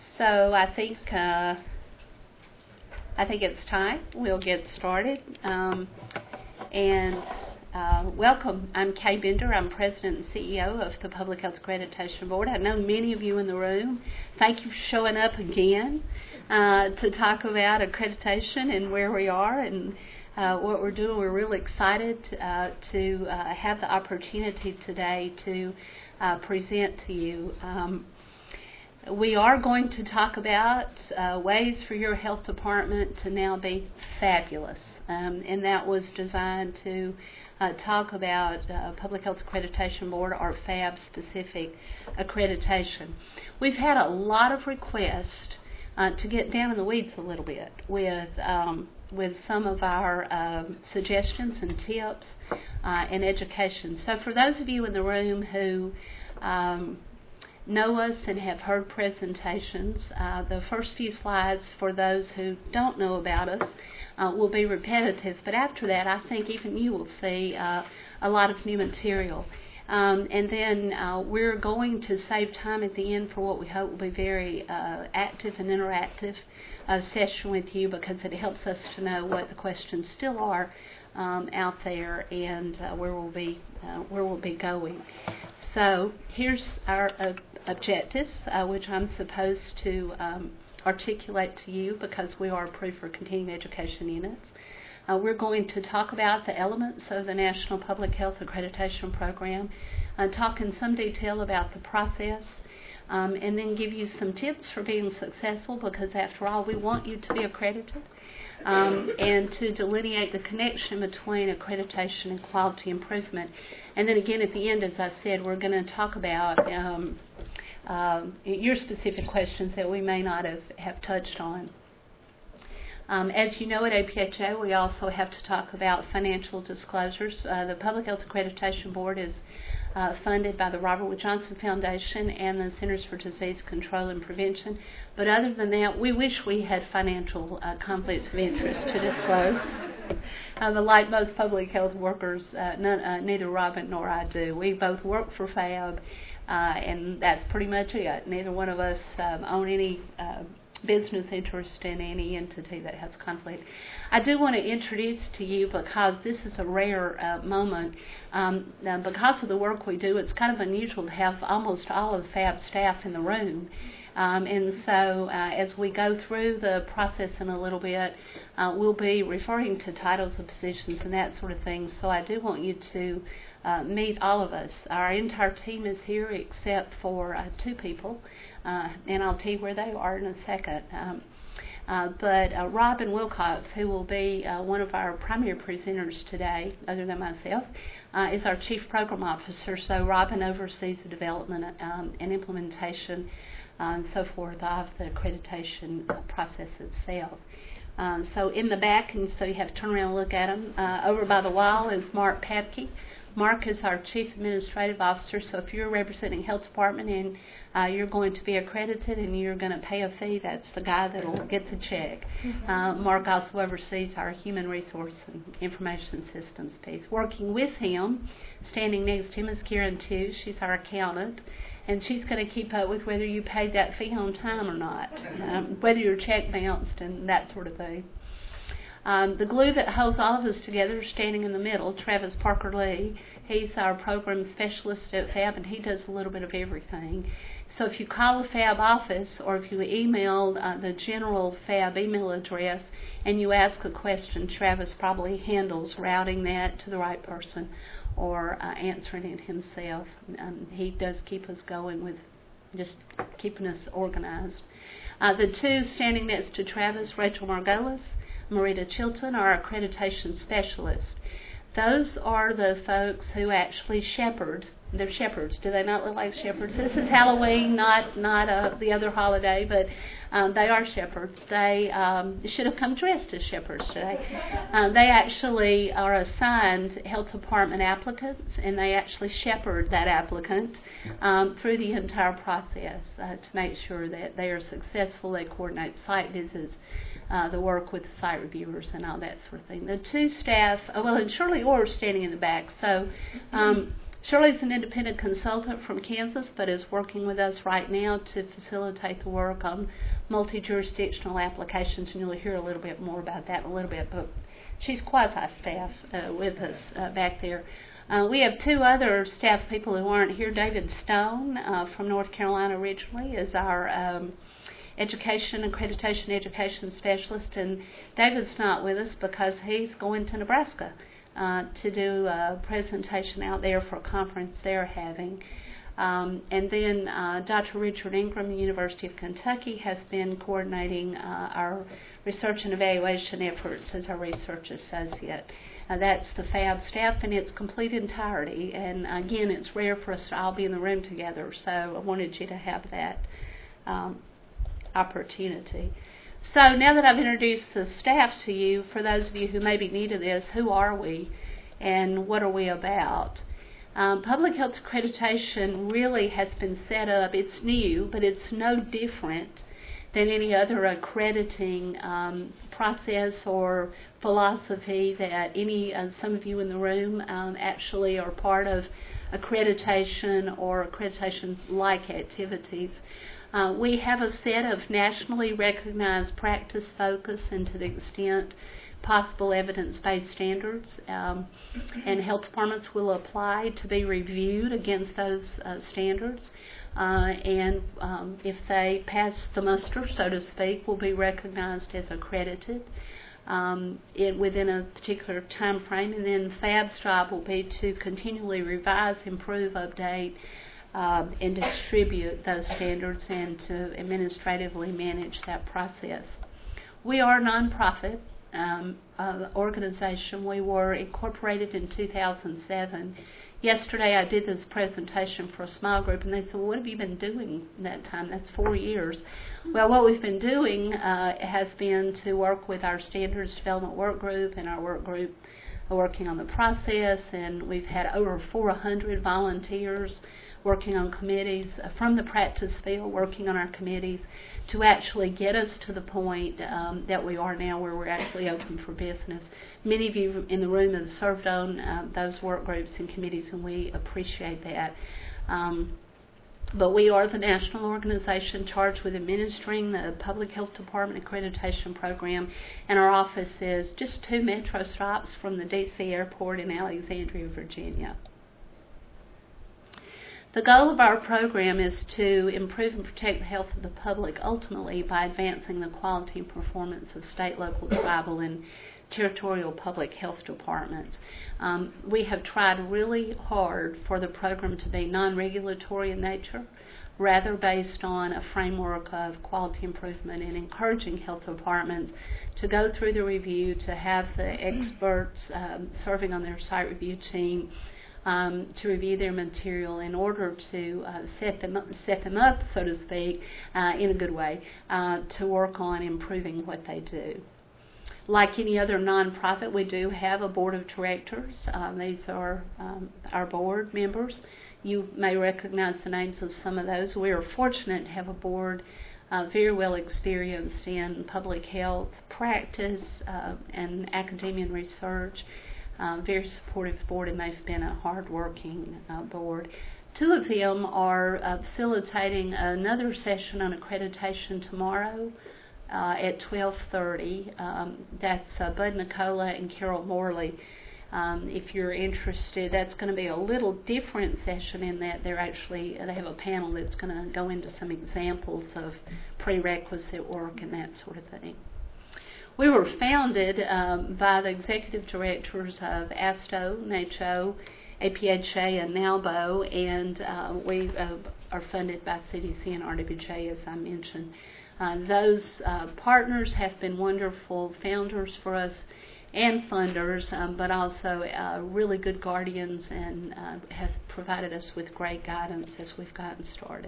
So I think it's time. We'll get started. Welcome. I'm Kay Bender. I'm President and CEO of the Public Health Accreditation Board. I know many of you in the room. Thank you for showing up again to talk about accreditation and where we are and what we're doing. We're really excited to have the opportunity today to present to you. We are going to talk about ways for your health department to now be fabulous, and that was designed to talk about Public Health Accreditation Board, or FAB-specific accreditation. We've had a lot of requests to get down in the weeds a little bit with some of our suggestions and tips and education. So for those of you in the room who know us and have heard presentations, the first few slides for those who don't know about us will be repetitive, but after that I think even you will see a lot of new material. And then we're going to save time at the end for what we hope will be very active and interactive session with you, because it helps us to know what the questions still are out there and where we'll be going. So here's our objectives, which I'm supposed to articulate to you because we are approved for continuing education units. We're going to talk about the elements of the National Public Health Accreditation Program, talk in some detail about the process, and then give you some tips for being successful, because after all, we want you to be accredited, and to delineate the connection between accreditation and quality improvement. And then again at the end, as I said, we're going to talk about your specific questions that we may not have touched on. As you know, at APHA, we also have to talk about financial disclosures. The Public Health Accreditation Board is funded by the Robert Wood Johnson Foundation and the Centers for Disease Control and Prevention. But other than that, we wish we had financial conflicts of interest to disclose. Like most public health workers, neither Robin nor I do. We both work for FAB, and that's pretty much it. Neither one of us own any business interest in any entity that has conflict. I do want to introduce to you, because this is a rare moment, because of the work we do, it's kind of unusual to have almost all of the FAB staff in the room. And so as we go through the process in a little bit, we'll be referring to titles of positions and that sort of thing. So I do want you to meet all of us. Our entire team is here except for two people, and I'll tell you where they are in a second. But Robin Wilcox, who will be one of our primary presenters today, other than myself, is our Chief Program Officer. So Robin oversees the development and implementation and so forth of the accreditation process itself. So in the back, and so you have to turn around and look at him, over by the wall is Mark Papke. Mark is our Chief Administrative Officer, so if you're representing Health Department and you're going to be accredited and you're going to pay a fee, that's the guy that will get the check. Mark also oversees our Human Resource and Information Systems piece. Working with him, standing next to him, is Karen Tu. She's our accountant, and she's going to keep up with whether you paid that fee on time or not, whether your check bounced and that sort of thing. The glue that holds all of us together is standing in the middle, Travis Parker Lee. He's our program specialist at FAB, and he does a little bit of everything. So if you call the FAB office, or if you email the general FAB email address and you ask a question, Travis probably handles routing that to the right person or answering it himself. He does keep us going with just keeping us organized. The two standing next to Travis, Rachel Margolis, Marita Chilton, are accreditation specialists. Those are the folks who actually shepherd. They're shepherds. Do they not look like shepherds? This is Halloween, not the other holiday, but they are shepherds. They should have come dressed as shepherds today. They actually are assigned health department applicants, and they actually shepherd that applicant through the entire process to make sure that they are successful. They coordinate site visits, the work with the site reviewers and all that sort of thing. The two staff, and Shirley Orr is standing in the back, so Shirley's an independent consultant from Kansas, but is working with us right now to facilitate the work on multi-jurisdictional applications, and you'll hear a little bit more about that in a little bit, but she's quasi-staff with us back there. We have two other staff people who aren't here. David Stone from North Carolina originally is our accreditation education specialist, and David's not with us because he's going to Nebraska to do a presentation out there for a conference they're having. And then Dr. Richard Ingram, the University of Kentucky, has been coordinating our research and evaluation efforts as our research associate. That's the FAB staff in its complete entirety. And again, it's rare for us to all be in the room together, so I wanted you to have that opportunity. So now that I've introduced the staff to you, for those of you who may be new to this, who are we and what are we about? Public health accreditation really has been set up. It's new, but it's no different than any other accrediting process or philosophy that some of you in the room actually are part of accreditation or accreditation-like activities. We have a set of nationally recognized practice focus and, to the extent possible, evidence-based standards, and health departments will apply to be reviewed against those standards, and if they pass the muster, so to speak, will be recognized as accredited within a particular time frame, and then FAB's job will be to continually revise, improve, update, and distribute those standards and to administratively manage that process. We are a nonprofit organization. We were incorporated in 2007. Yesterday I did this presentation for a small group, and they said, well, what have you been doing in that time? That's 4 years. Well, what we've been doing has been to work with our standards development work group and our work group working on the process, and we've had over 400 volunteers working on committees from the practice field, working on our committees to actually get us to the point that we are now, where we're actually open for business. Many of you in the room have served on those work groups and committees, and we appreciate that. But we are the national organization charged with administering the Public Health Department accreditation program, and our office is just 2 metro stops from the D.C. airport in Alexandria, Virginia. The goal of our program is to improve and protect the health of the public, ultimately by advancing the quality and performance of state, local, tribal, and territorial public health departments. We have tried really hard for the program to be non-regulatory in nature, rather based on a framework of quality improvement and encouraging health departments to go through the review, to have the experts serving on their site review team to review their material in order to set them up, so to speak, in a good way, to work on improving what they do. Like any other nonprofit, we do have a board of directors. These are our board members. You may recognize the names of some of those. We are fortunate to have a board very well experienced in public health practice and academia and research. Very supportive board, and they've been a hard-working board. 2 of them are facilitating another session on accreditation tomorrow at 12:30. That's Bud Nicola and Carol Morley. If you're interested, that's going to be a little different session in that they have a panel that's going to go into some examples of prerequisite work and that sort of thing. We were founded by the executive directors of ASTO, NACHO, APHA, and NALBO, and we are funded by CDC and RWJ, as I mentioned. Those partners have been wonderful founders for us and funders, but also really good guardians, and has provided us with great guidance as we've gotten started.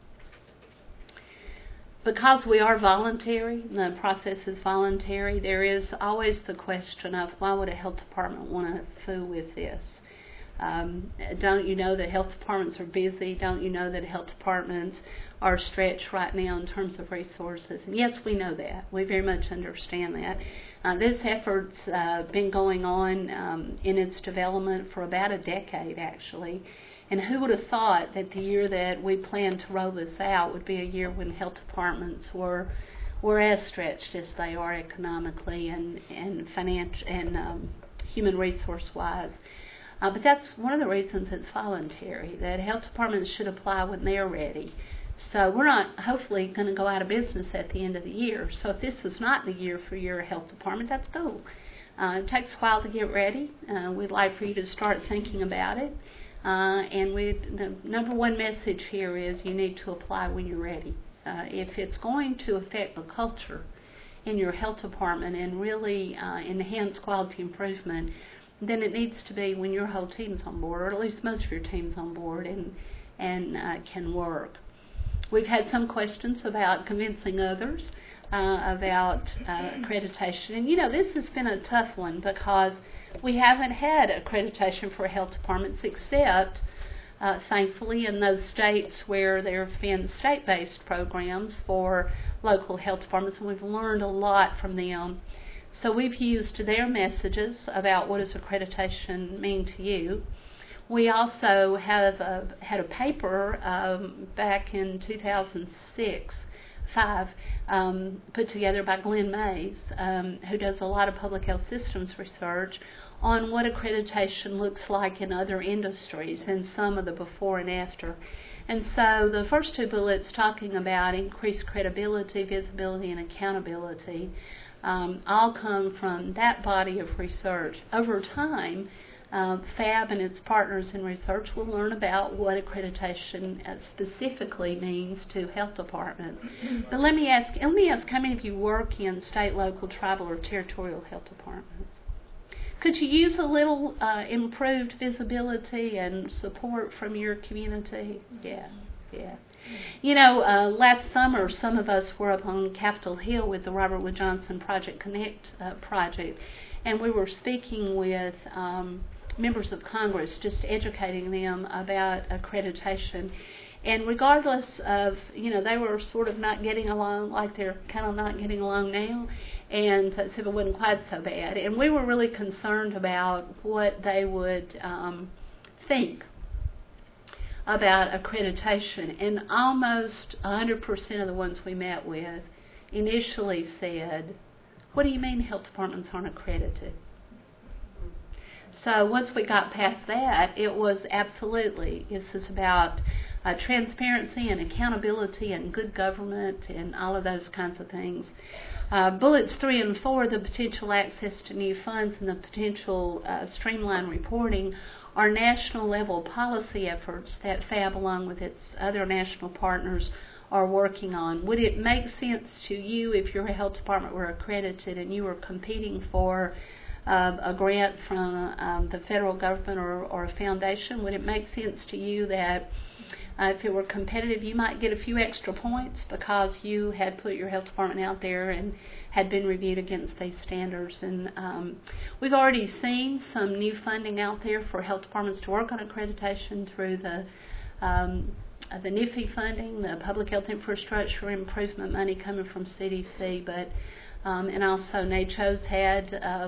Because we are voluntary, the process is voluntary, there is always the question of why would a health department want to fool with this? Don't you know that health departments are busy? Don't you know that health departments are stretched right now in terms of resources? And yes, we know that. We very much understand that. This effort's been going on in its development for about a decade, actually. And who would have thought that the year that we planned to roll this out would be a year when health departments were as stretched as they are economically and financial and human resource wise. But that's one of the reasons it's voluntary, that health departments should apply when they're ready. So we're not hopefully going to go out of business at the end of the year. So if this is not the year for your health department, that's cool. It takes a while to get ready. We'd like for you to start thinking about it. And the number one message here is you need to apply when you're ready. If it's going to affect the culture in your health department and really enhance quality improvement, then it needs to be when your whole team's on board, or at least most of your team's on board and can work. We've had some questions about convincing others about accreditation. And, this has been a tough one because we haven't had accreditation for health departments except, thankfully, in those states where there have been state-based programs for local health departments, and we've learned a lot from them. So we've used their messages about what does accreditation mean to you. We also have had a paper back in 2005 put together by Glenn Mays, who does a lot of public health systems research on what accreditation looks like in other industries and some of the before and after. And so the first two bullets talking about increased credibility, visibility, and accountability all come from that body of research. Over time, FAB and its partners in research will learn about what accreditation specifically means to health departments. But let me ask how many of you work in state, local, tribal, or territorial health departments? Could you use a little improved visibility and support from your community? Yeah. Last summer, some of us were up on Capitol Hill with the Robert Wood Johnson Project Connect project, and we were speaking with members of Congress, just educating them about accreditation. And regardless of, they were sort of not getting along like they're kind of not getting along now, and so it wasn't quite so bad. And we were really concerned about what they would think about accreditation. And almost 100% of the ones we met with initially said, what do you mean health departments aren't accredited? So once we got past that, it was absolutely, this is about transparency and accountability and good government and all of those kinds of things. Bullets 3 and 4, the potential access to new funds and the potential streamlined reporting, are national level policy efforts that FAB, along with its other national partners, are working on. Would it make sense to you if your health department were accredited and you were competing for a grant from the federal government or a foundation? Would it make sense to you that if it were competitive, you might get a few extra points because you had put your health department out there and had been reviewed against these standards? And we've already seen some new funding out there for health departments to work on accreditation through the NIFI funding, the Public Health Infrastructure Improvement money coming from CDC, but and also NACHO's had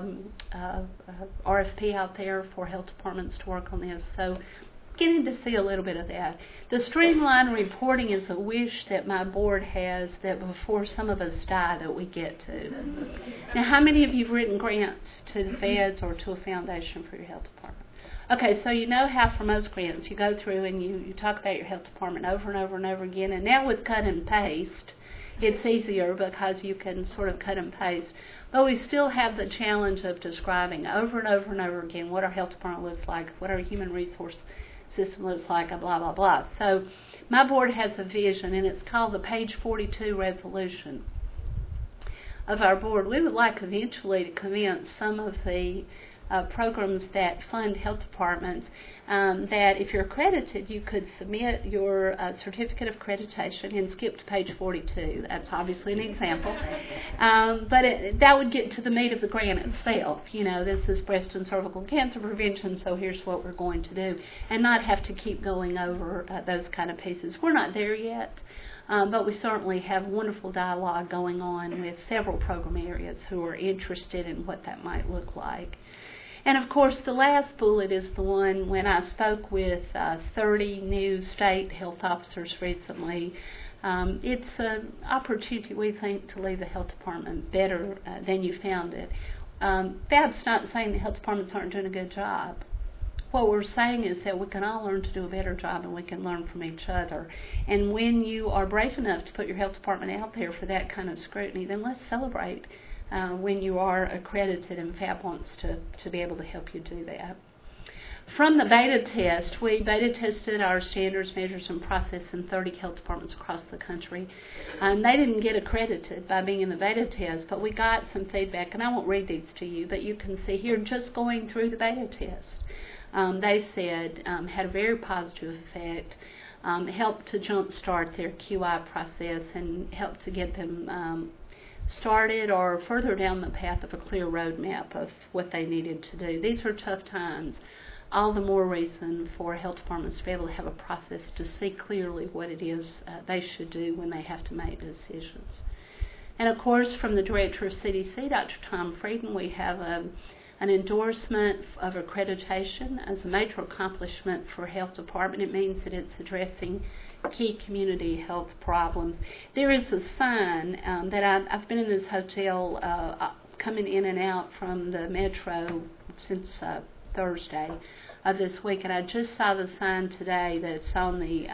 RFP out there for health departments to work on this. So getting to see a little bit of that. The streamlined reporting is a wish that my board has that before some of us die that we get to. Now, how many of you have written grants to the feds or to a foundation for your health department? Okay, so you know how for most grants you go through and you talk about your health department over and over and over again, and now with cut and paste, it's easier because you can sort of cut and paste. But we still have the challenge of describing over and over and over again what our health department looks like, what our human resource system looks like, and blah, blah, blah. So my board has a vision, and it's called the Page 42 Resolution of our board. We would like eventually to convince some of the programs that fund health departments, that if you're accredited, you could submit your certificate of accreditation and skip to page 42. That's obviously an example. But that would get to the meat of the grant itself. This is breast and cervical cancer prevention, so here's what we're going to do, and not have to keep going over those kind of pieces. We're not there yet. But we certainly have wonderful dialogue going on with several program areas who are interested in what that might look like. And of course, the last bullet is the one when I spoke with 30 new state health officers recently. It's an opportunity, we think, to leave the health department better than you found it. FAB's not saying the health departments aren't doing a good job. What we're saying is that we can all learn to do a better job, and we can learn from each other. And when you are brave enough to put your health department out there for that kind of scrutiny, then let's celebrate when you are accredited, and FAB wants to be able to help you do that. From the beta test, we beta tested our standards, measures, and process in 30 health departments across the country. They didn't get accredited by being in the beta test, but we got some feedback, and I won't read these to you, but you can see here just going through the beta test. They said had a very positive effect, helped to jumpstart their QI process and helped to get them started or further down the path of a clear roadmap of what they needed to do. These are tough times. All the more reason for health departments to be able to have a process to see clearly what it is they should do when they have to make decisions. And of course, from the Director of CDC, Dr. Tom Frieden, we have an endorsement of accreditation as a major accomplishment for health department. It means that it's addressing key community health problems. There is a sign that I've been in this hotel coming in and out from the metro since Thursday of this week, and I just saw the sign today that's on the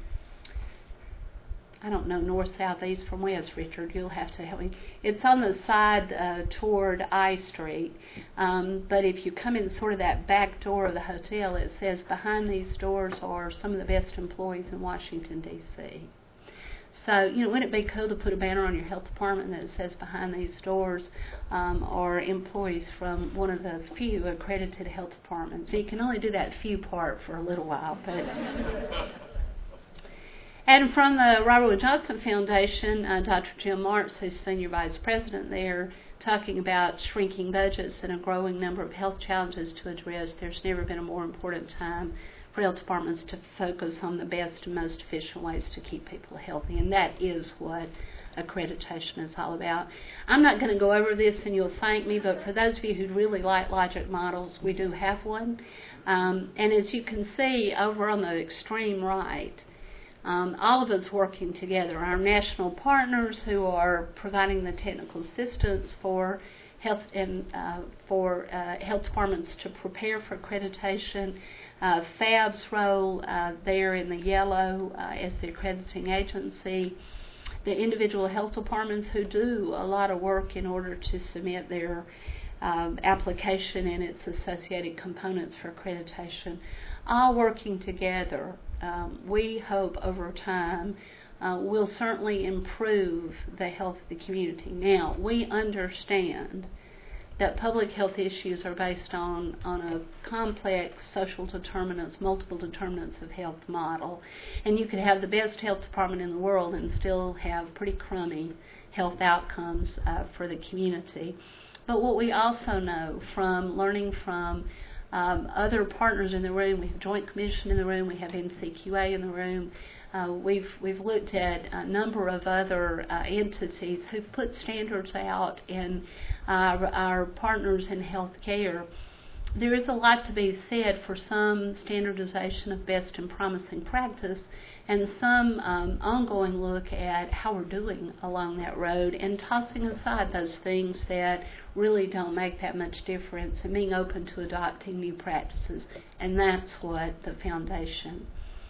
I don't know, north, south, east from west, Richard. You'll have to help me. It's on the side toward I Street. But if you come in sort of that back door of the hotel, it says, behind these doors are some of the best employees in Washington, D.C. So, wouldn't it be cool to put a banner on your health department that says, behind these doors are employees from one of the few accredited health departments? So you can only do that few part for a little while, but... And from the Robert Wood Johnson Foundation, Dr. Jim Marks, who's Senior Vice President there, talking about shrinking budgets and a growing number of health challenges to address. There's never been a more important time for health departments to focus on the best and most efficient ways to keep people healthy, and that is what accreditation is all about. I'm not going to go over this, and you'll thank me, but for those of you who really like logic models, we do have one. And as you can see over on the extreme right, all of us working together, our national partners who are providing the technical assistance for health and for health departments to prepare for accreditation, FAB's role there in the yellow as the accrediting agency, the individual health departments who do a lot of work in order to submit their application and its associated components for accreditation, all working together. We hope over time will certainly improve the health of the community. Now, we understand that public health issues are based on a complex social determinants, multiple determinants of health model, and you could have the best health department in the world and still have pretty crummy health outcomes for the community. But what we also know from learning from other partners in the room, we have Joint Commission in the room, we have NCQA in the room, we've looked at a number of other entities who've put standards out, and our partners in healthcare. There is a lot to be said for some standardization of best and promising practice and some ongoing look at how we're doing along that road and tossing aside those things that really don't make that much difference and being open to adopting new practices. And that's what the foundation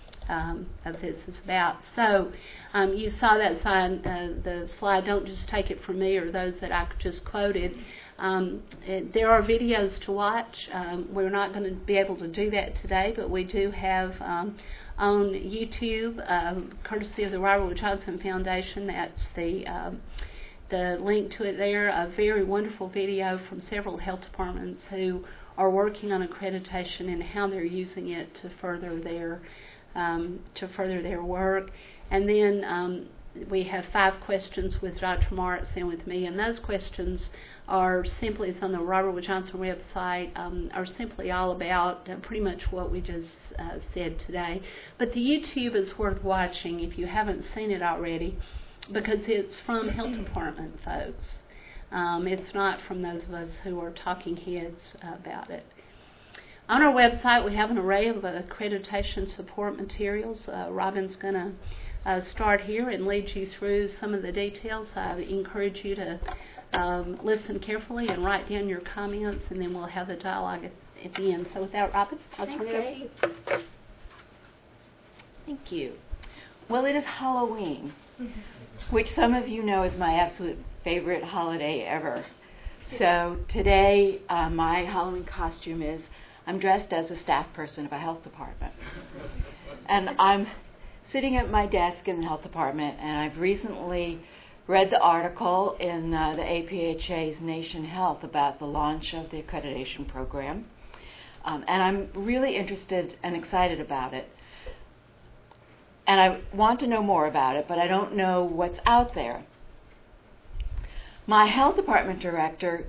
of this is about. So you saw that sign, the slide, don't just take it from me or those that I just quoted. There are videos to watch. We're not going to be able to do that today, but we do have on YouTube, courtesy of the Robert Wood Johnson Foundation, that's the link to it there, a very wonderful video from several health departments who are working on accreditation and how they're using it to further their work. And then we have 5 questions with Dr. Moritz and with me, and those questions are simply, it's on the Robert Wood Johnson website, are simply all about pretty much what we just said today. But the YouTube is worth watching if you haven't seen it already, because it's from health department folks. It's not from those of us who are talking heads about it. On our website, we have an array of accreditation support materials. Robin's going to start here and lead you through some of the details. I encourage you to listen carefully and write down your comments, and then we'll have the dialogue at the end. So with that, Robin, I'll turn it over to you. Thank you. Well, it is Halloween, which some of you know is my absolute favorite holiday ever. So today, my Halloween costume is I'm dressed as a staff person of a health department. And I'm sitting at my desk in the health department, and I've recently read the article in the APHA's Nation Health about the launch of the accreditation program. And I'm really interested and excited about it. And I want to know more about it, but I don't know what's out there. My health department director,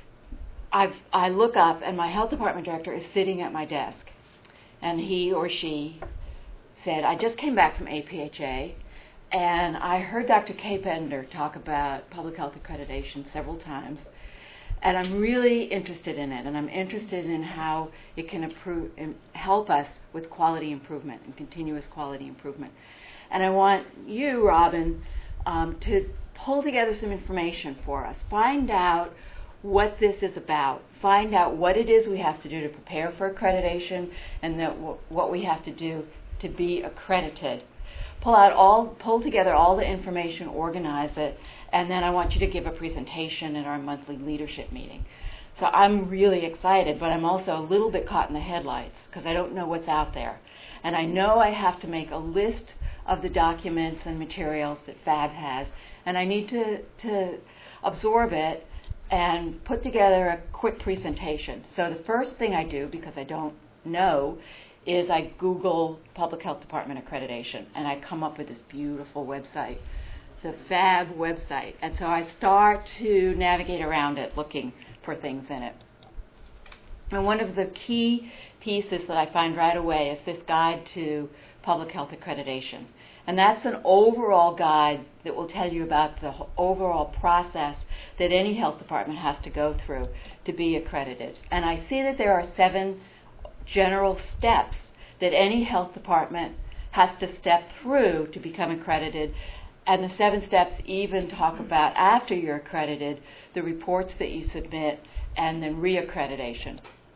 I look up, and my health department director is sitting at my desk. And he or she said, I just came back from APHA, and I heard Dr. Kay Bender talk about public health accreditation several times, and I'm really interested in it, and I'm interested in how it can help us with quality improvement and continuous quality improvement. And I want you, Robin, to pull together some information for us. Find out what this is about. Find out what it is we have to do to prepare for accreditation, and what we have to do to be accredited. Pull together all the information, organize it, and then I want you to give a presentation at our monthly leadership meeting. So I'm really excited, but I'm also a little bit caught in the headlights because I don't know what's out there. And I know I have to make a list of the documents and materials that FAB has, and I need to absorb it and put together a quick presentation. So the first thing I do, because I don't know, is I Google Public Health Department accreditation, and I come up with this beautiful website, the FAB website. And so I start to navigate around it, looking for things in it. And one of the key pieces that I find right away is this guide to public health accreditation. And that's an overall guide that will tell you about the overall process that any health department has to go through to be accredited. And I see that there are 7 general steps that any health department has to step through to become accredited. And the 7 steps even talk about, after you're accredited, the reports that you submit and then reaccreditation.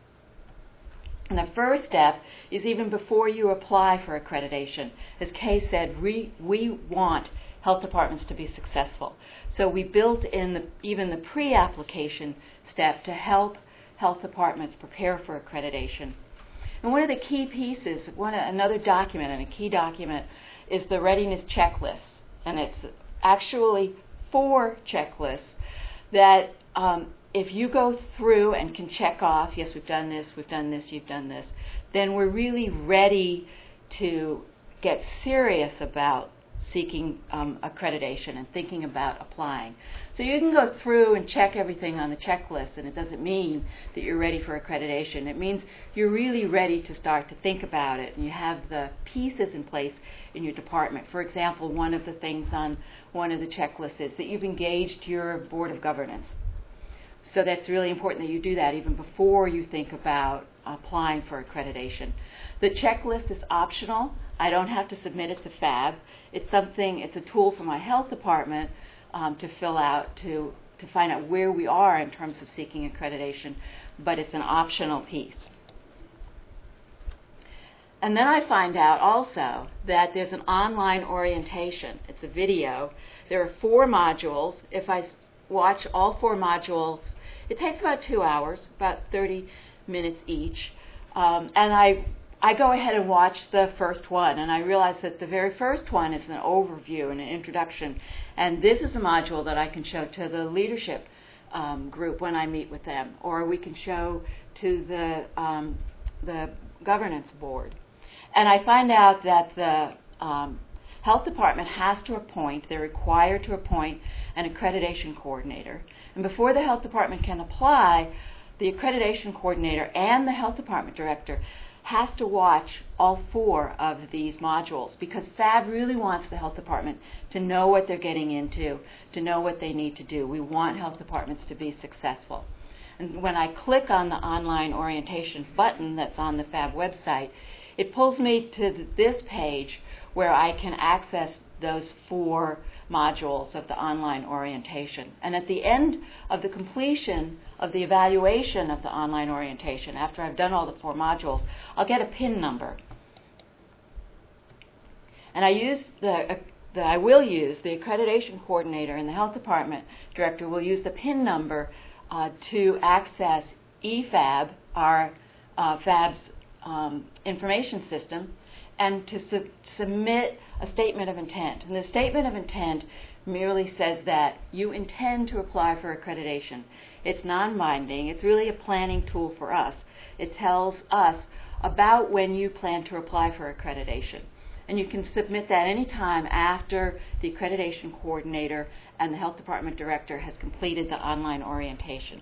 And the first step is even before you apply for accreditation. As Kay said, we want health departments to be successful. So we built in even the pre-application step to help health departments prepare for accreditation. And one of the key pieces, another document, and a key document, is the readiness checklist. And it's actually 4 checklists that if you go through and can check off, yes, we've done this, you've done this, then we're really ready to get serious about seeking accreditation and thinking about applying. So you can go through and check everything on the checklist, and it doesn't mean that you're ready for accreditation. It means you're really ready to start to think about it, and you have the pieces in place in your department. For example, one of the things on one of the checklists is that you've engaged your board of governance. So that's really important that you do that even before you think about applying for accreditation. The checklist is optional. I don't have to submit it to FAB. It's a tool for my health department to fill out to find out where we are in terms of seeking accreditation, but it's an optional piece. And then I find out also that there's an online orientation. It's a video. There are 4 modules. If I watch all 4 modules, it takes about 2 hours, about 30 minutes each. And I go ahead and watch the first one, and I realize that the very first one is an overview and an introduction. And this is a module that I can show to the leadership group when I meet with them, or we can show to the governance board. And I find out that the health department has to appoint, they're required to appoint an accreditation coordinator. And before the health department can apply, the accreditation coordinator and the health department director has to watch all 4 of these modules, because FAB really wants the health department to know what they're getting into, to know what they need to do. We want health departments to be successful. And when I click on the online orientation button that's on the FAB website, it pulls me to this page where I can access those 4 modules of the online orientation. And at the end of the completion of the evaluation of the online orientation, after I've done all the 4 modules, I'll get a PIN number. And I will use the accreditation coordinator and the health department director will use the PIN number to access eFAB, our FAB's information system, and to submit a statement of intent. And the statement of intent merely says that you intend to apply for accreditation. It's non-binding. It's really a planning tool for us. It tells us about when you plan to apply for accreditation. And you can submit that any time after the accreditation coordinator and the health department director has completed the online orientation.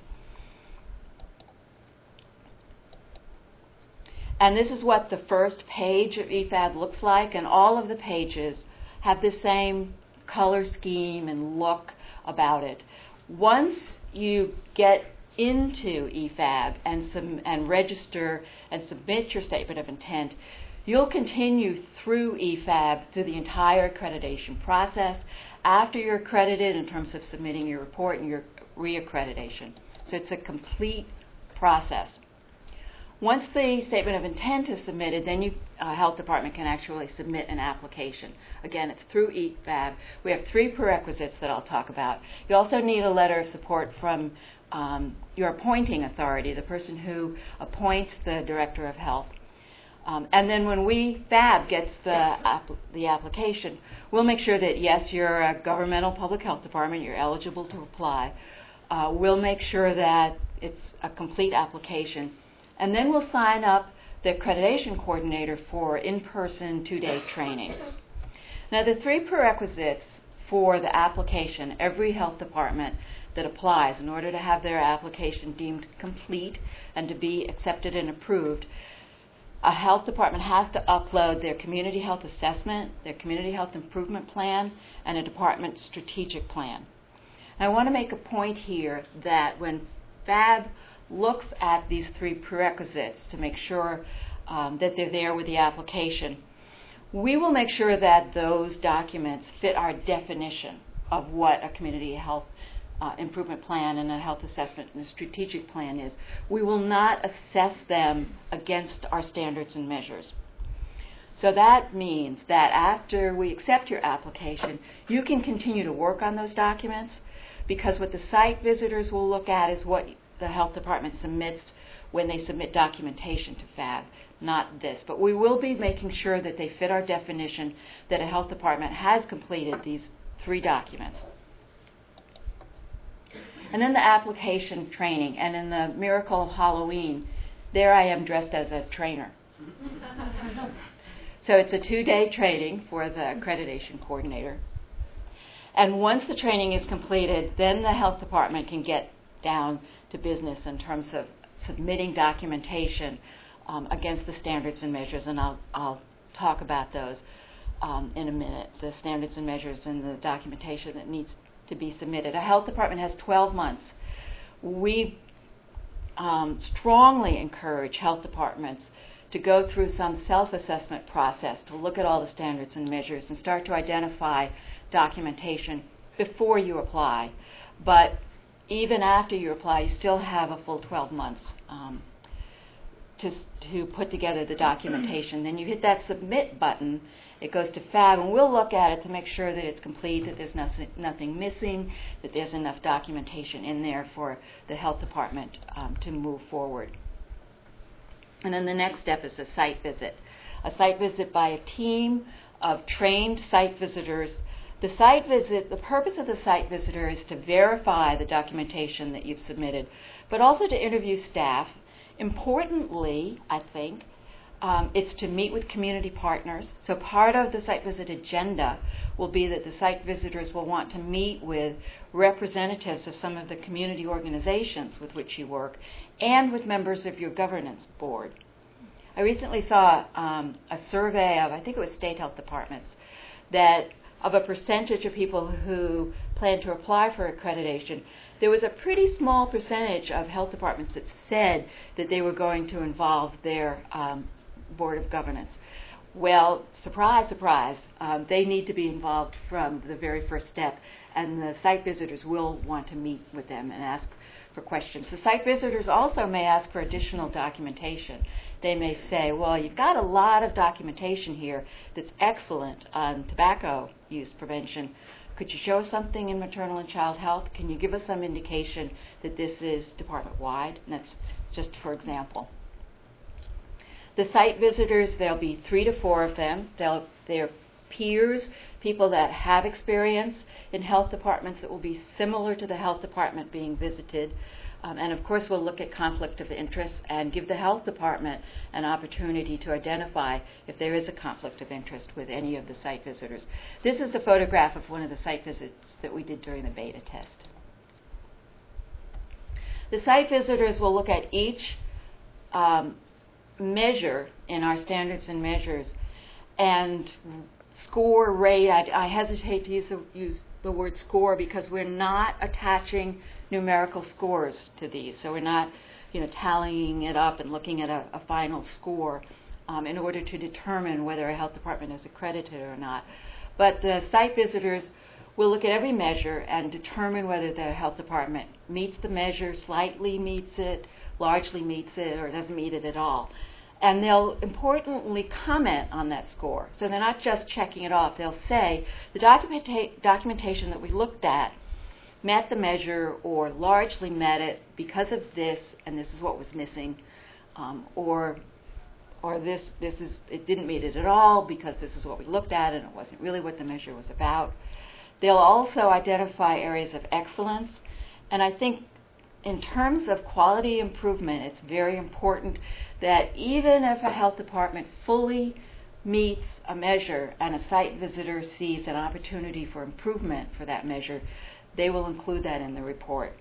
And this is what the first page of eFAB looks like, and all of the pages have the same color scheme and look about it. Once you get into eFAB and register and submit your statement of intent, you'll continue through eFAB through the entire accreditation process after you're accredited in terms of submitting your report and your reaccreditation. So it's a complete process. Once the statement of intent is submitted, then you health department can actually submit an application. Again, it's through eFAB. We have 3 prerequisites that I'll talk about. You also need a letter of support from your appointing authority, the person who appoints the director of health. And then when FAB gets the application, we'll make sure that, yes, you're a governmental public health department, you're eligible to apply. We'll make sure that it's a complete application. And then we'll sign up the accreditation coordinator for in-person 2-day training. Now, the 3 prerequisites for the application, every health department that applies in order to have their application deemed complete and to be accepted and approved, a health department has to upload their community health assessment, their community health improvement plan, and a department strategic plan. I want to make a point here that when FAB looks at these 3 prerequisites to make sure that they're there with the application, we will make sure that those documents fit our definition of what a community health improvement plan and a health assessment and a strategic plan is. We will not assess them against our standards and measures. So that means that after we accept your application, you can continue to work on those documents, because what the site visitors will look at is what the health department submits when they submit documentation to FAB, not this. But we will be making sure that they fit our definition, that a health department has completed these 3 documents. And then the application training. And in the Miracle of Halloween, there I am dressed as a trainer. So it's a 2-day training for the accreditation coordinator. And once the training is completed, then the health department can get down to business in terms of submitting documentation against the standards and measures, and I'll talk about those in a minute, the standards and measures and the documentation that needs to be submitted. A health department has 12 months. We strongly encourage health departments to go through some self-assessment process to look at all the standards and measures and start to identify documentation before you apply. But even after you apply, you still have a full 12 months to put together the documentation. Then you hit that submit button, it goes to FAB, and we'll look at it to make sure that it's complete, that there's nothing missing, that there's enough documentation in there for the health department to move forward. And then the next step is a site visit. A site visit by a team of trained site visitors The site visit, the purpose of the site visitor is to verify the documentation that you've submitted, but also to interview staff. Importantly, I think, it's to meet with community partners. So part of the site visit agenda will be that the site visitors will want to meet with representatives of some of the community organizations with which you work and with members of your governance board. I recently saw a survey of, I think it was state health departments, that of a percentage of people who plan to apply for accreditation, there was a pretty small percentage of health departments that said that they were going to involve their Board of Governance. Well, surprise, surprise, they need to be involved from the very first step, and the site visitors will want to meet with them and ask for questions. The site visitors also may ask for additional documentation. They may say, well, you've got a lot of documentation here that's excellent on tobacco use prevention. Could you show us something in maternal and child health? Can you give us some indication that this is department-wide? And that's just for example. The site visitors, there'll be 3 to 4 of them. They're peers, people that have experience in health departments that will be similar to the health department being visited. And of course, we'll look at conflict of interest and give the health department an opportunity to identify if there is a conflict of interest with any of the site visitors. This is a photograph of one of the site visits that we did during the beta test. The site visitors will look at each measure in our standards and measures and score, rate. I hesitate to use the word score because we're not attaching numerical scores to these. So we're not, tallying it up and looking at a final score in order to determine whether a health department is accredited or not. But the site visitors will look at every measure and determine whether the health department meets the measure, slightly meets it, largely meets it, or doesn't meet it at all. And they'll importantly comment on that score. So they're not just checking it off. They'll say the documentation that we looked at met the measure or largely met it because of this, and this is what was missing, or it didn't meet it at all because this is what we looked at and it wasn't really what the measure was about. They'll also identify areas of excellence, and I think in terms of quality improvement, it's very important that even if a health department fully meets a measure and a site visitor sees an opportunity for improvement for that measure, they will include that in the report.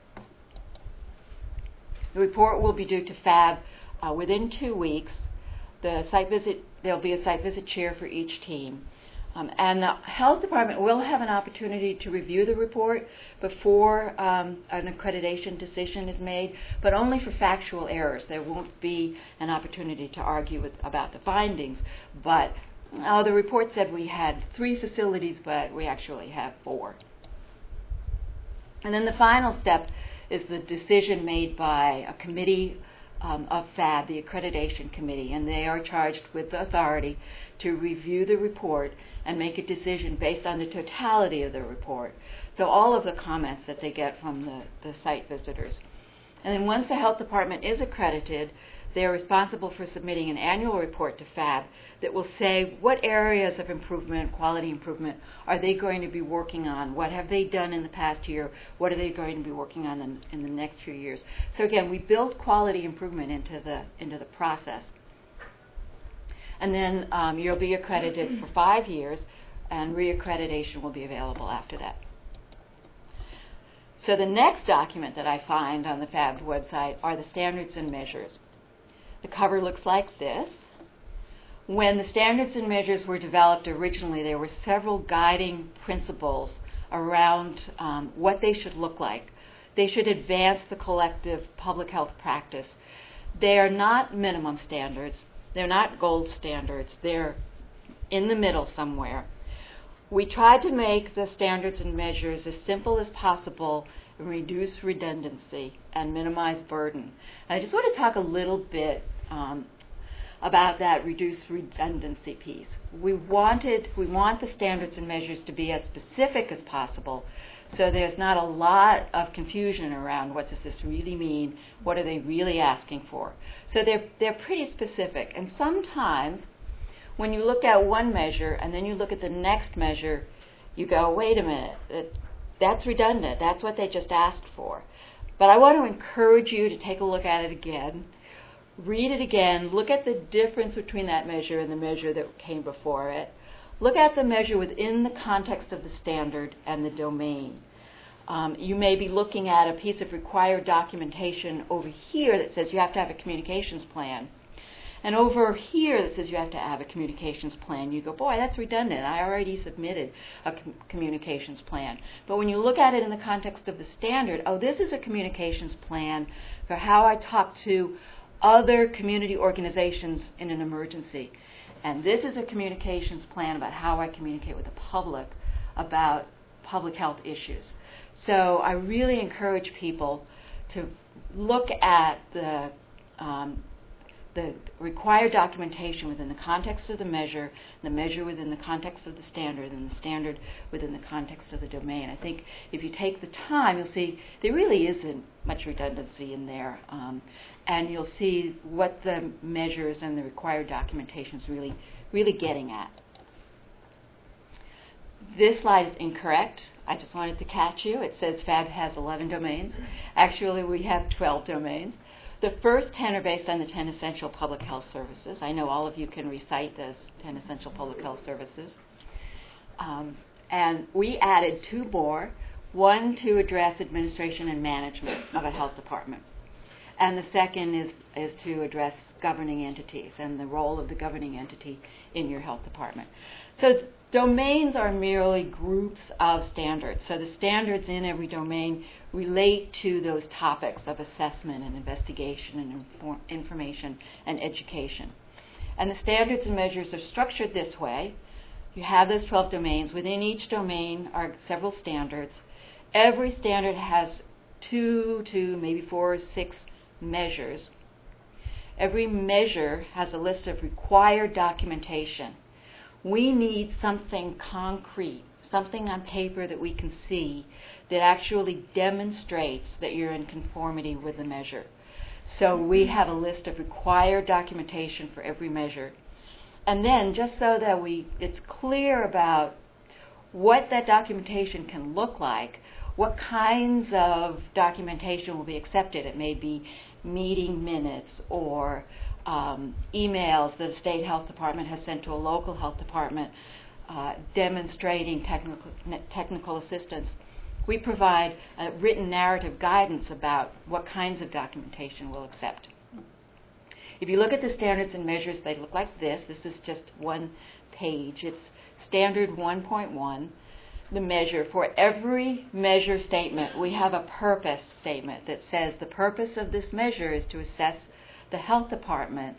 The report will be due to FAB within 2 weeks. There'll be a site visit chair for each team. And the health department will have an opportunity to review the report before an accreditation decision is made, but only for factual errors. There won't be an opportunity to argue about the findings. But the report said we had 3 facilities, but we actually have 4. And then the final step is the decision made by a committee of FAB, the accreditation committee, and they are charged with the authority to review the report and make a decision based on the totality of the report. So all of the comments that they get from the site visitors. And then once the health department is accredited, they are responsible for submitting an annual report to FAB that will say what areas of improvement, quality improvement, are they going to be working on? What have they done in the past year? What are they going to be working on in the next few years? So again, we built quality improvement into the process. And then you'll be accredited for 5 years, and reaccreditation will be available after that. So the next document that I find on the FAB website are the standards and measures. The cover looks like this. When the standards and measures were developed originally, there were several guiding principles around what they should look like. They should advance the collective public health practice. They are not minimum standards. They're not gold standards. They're in the middle somewhere. We tried to make the standards and measures as simple as possible and reduce redundancy and minimize burden. And I just want to talk a little bit about that reduced redundancy piece. We want the standards and measures to be as specific as possible, so there's not a lot of confusion around what does this really mean, what are they really asking for. So they're pretty specific, and sometimes when you look at one measure and then you look at the next measure, you go, wait a minute, that's redundant. That's what they just asked for. But I want to encourage you to take a look at it again, read it again, look at the difference between that measure and the measure that came before it. Look at the measure within the context of the standard and the domain. You may be looking at a piece of required documentation over here that says you have to have a communications plan. And over here that says you have to have a communications plan. You go, boy, that's redundant. I already submitted a communications plan. But when you look at it in the context of the standard, oh, this is a communications plan for how I talk to other community organizations in an emergency. And this is a communications plan about how I communicate with the public about public health issues. So I really encourage people to look at the required documentation within the context of the measure within the context of the standard, and the standard within the context of the domain. I think if you take the time, you'll see there really isn't much redundancy in there, and you'll see what the measures and the required documentation is really getting at. This slide is incorrect. I just wanted to catch you. It says FAB has 11 domains. Actually, we have 12 domains. The first 10 are based on the 10 essential public health services. I know all of you can recite those 10 essential public health services. And we added 2 more, one to address administration and management of a health department. And the second is to address governing entities and the role of the governing entity in your health department. So domains are merely groups of standards. So the standards in every domain relate to those topics of assessment and investigation and information and education. And the standards and measures are structured this way. You have those 12 domains. Within each domain are several standards. Every standard has 2 to maybe 4 or 6 measures. Every measure has a list of required documentation. We need something concrete, something on paper that we can see that actually demonstrates that you're in conformity with the measure. So we have a list of required documentation for every measure. And then just so that it's clear about what that documentation can look like, what kinds of documentation will be accepted. It may be meeting minutes or emails that a state health department has sent to a local health department demonstrating technical assistance. We provide a written narrative guidance about what kinds of documentation we'll accept. If you look at the standards and measures, they look like this. This is just one page. It's standard 1.1. The measure. For every measure statement, we have a purpose statement that says the purpose of this measure is to assess the health department's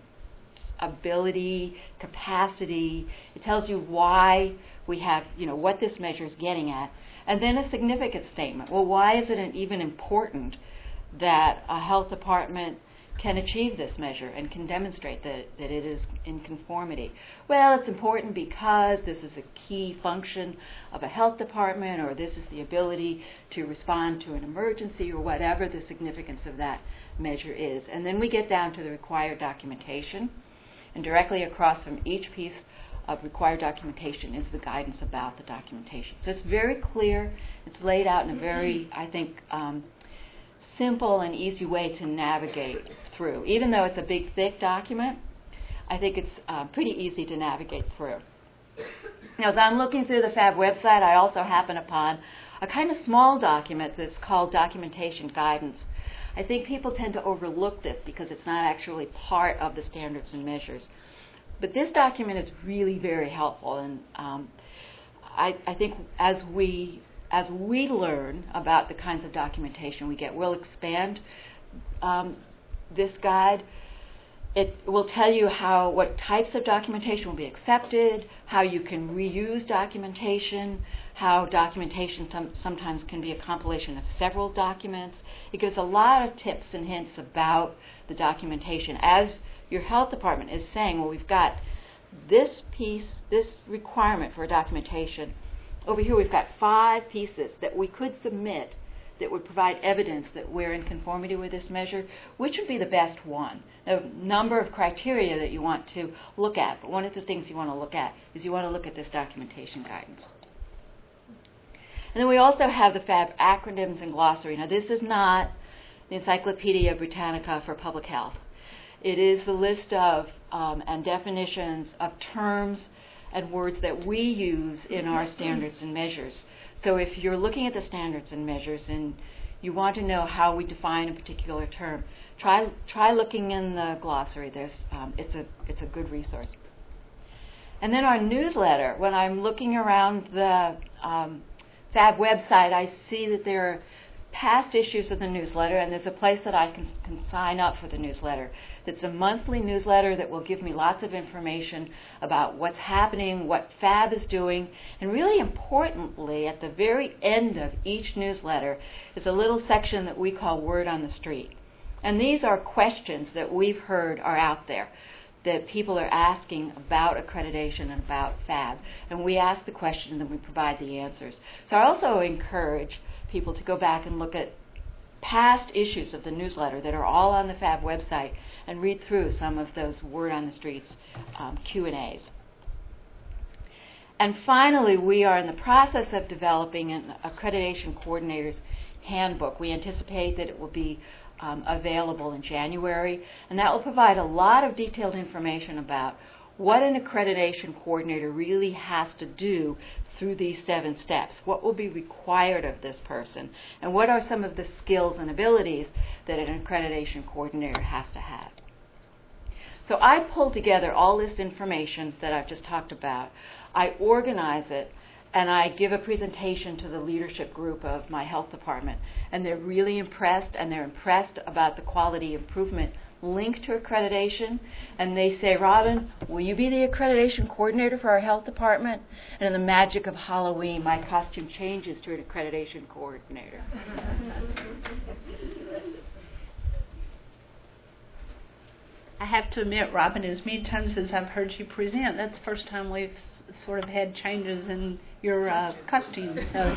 ability, capacity. It tells you why we have, what this measure is getting at. And then a significance statement. Well, why is it even important that a health department can achieve this measure and can demonstrate that it is in conformity? Well, it's important because this is a key function of a health department, or this is the ability to respond to an emergency, or whatever the significance of that measure is. And then we get down to the required documentation, and directly across from each piece of required documentation is the guidance about the documentation. So it's very clear. It's laid out in a very, I think, simple and easy way to navigate through. Even though it's a big, thick document, I think it's pretty easy to navigate through. Now, as I'm looking through the FAB website, I also happen upon a kind of small document that's called Documentation Guidance. I think people tend to overlook this because it's not actually part of the standards and measures. But this document is really very helpful, and I think as we learn about the kinds of documentation we get, we'll expand this guide. It will tell you what types of documentation will be accepted, how you can reuse documentation, how documentation sometimes can be a compilation of several documents. It gives a lot of tips and hints about the documentation. As your health department is saying, well, we've got this piece, this requirement for documentation. Over here we've got 5 pieces that we could submit that would provide evidence that we're in conformity with this measure. Which would be the best one? A number of criteria that you want to look at, but one of the things you want to look at is you want to look at this documentation guidance. And then we also have the FAB acronyms and glossary. Now, this is not the Encyclopedia Britannica for public health. It is the list of and definitions of terms and words that we use in our standards and measures. So if you're looking at the standards and measures and you want to know how we define a particular term, try looking in the glossary. It's a good resource. And then our newsletter. When I'm looking around the FAB website, I see that there are past issues of the newsletter, and there's a place that I can sign up for the newsletter. It's a monthly newsletter that will give me lots of information about what's happening, what FAB is doing, and really importantly, at the very end of each newsletter is a little section that we call Word on the Street. And these are questions that we've heard are out there, that people are asking about accreditation and about FAB. And we ask the question and then we provide the answers. So I also encourage people to go back and look at past issues of the newsletter that are all on the FAB website and read through some of those Word on the Streets Q&As. And finally, we are in the process of developing an accreditation coordinator's handbook. We anticipate that it will be available in January, and that will provide a lot of detailed information about what an accreditation coordinator really has to do through these 7 steps. What will be required of this person, and what are some of the skills and abilities that an accreditation coordinator has to have. So I pull together all this information that I've just talked about. I organize it, and I give a presentation to the leadership group of my health department. And they're really impressed, and they're impressed about the quality improvement linked to accreditation. And they say, Robin, will you be the accreditation coordinator for our health department? And in the magic of Halloween, my costume changes to an accreditation coordinator. I have to admit, Robin, as many times as I've heard you present, that's the first time we've sort of had changes in your costumes. So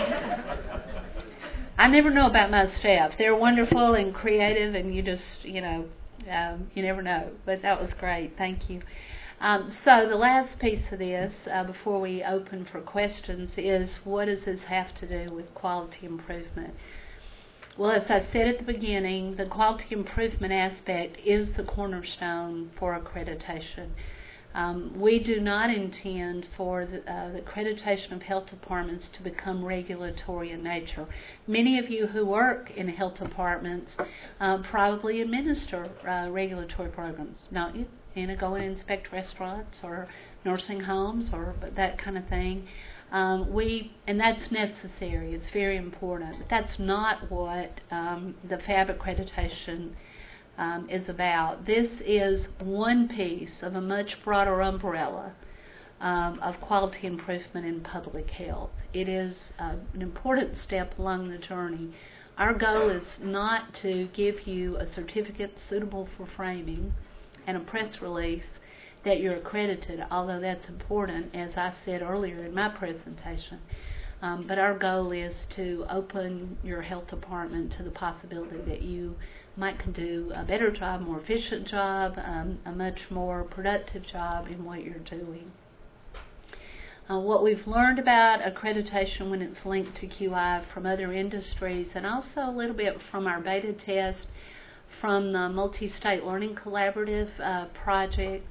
I never know about my staff. They're wonderful and creative, and you just, you never know. But that was great. Thank you. So the last piece of this, before we open for questions, is what does this have to do with quality improvement? Well, as I said at the beginning, the quality improvement aspect is the cornerstone for accreditation. We do not intend for the accreditation of health departments to become regulatory in nature. Many of you who work in health departments probably administer regulatory programs, don't you? Go and inspect restaurants or nursing homes or that kind of thing. And that's necessary. It's very important. But that's not what the FAB accreditation is about. This is one piece of a much broader umbrella of quality improvement in public health. It is an important step along the journey. Our goal is not to give you a certificate suitable for framing and a press release that you're accredited, although that's important, as I said earlier in my presentation. But our goal is to open your health department to the possibility that you might do a better job, more efficient job, a much more productive job in what you're doing. What we've learned about accreditation when it's linked to QI from other industries, and also a little bit from our beta test from the Multi-State Learning Collaborative project,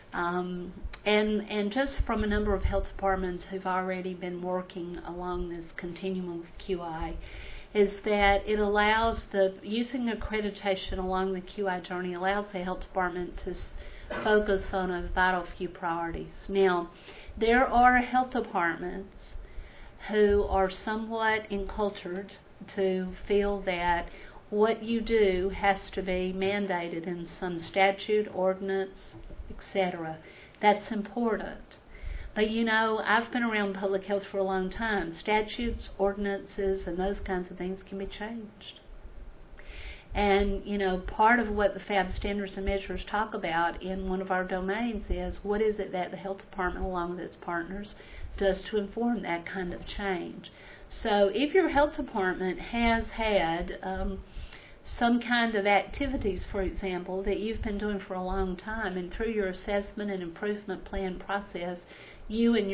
and just from a number of health departments who've already been working along this continuum of QI, is that it allows using accreditation along the QI journey allows the health department to focus on a vital few priorities. Now, there are health departments who are somewhat encultured to feel that what you do has to be mandated in some statute, ordinance, etc. That's important. But I've been around public health for a long time. Statutes, ordinances, and those kinds of things can be changed. And, part of what the FAB standards and measures talk about in one of our domains is what is it that the health department, along with its partners, does to inform that kind of change. So if your health department has had some kind of activities, for example, that you've been doing for a long time, and through your assessment and improvement plan process, you and your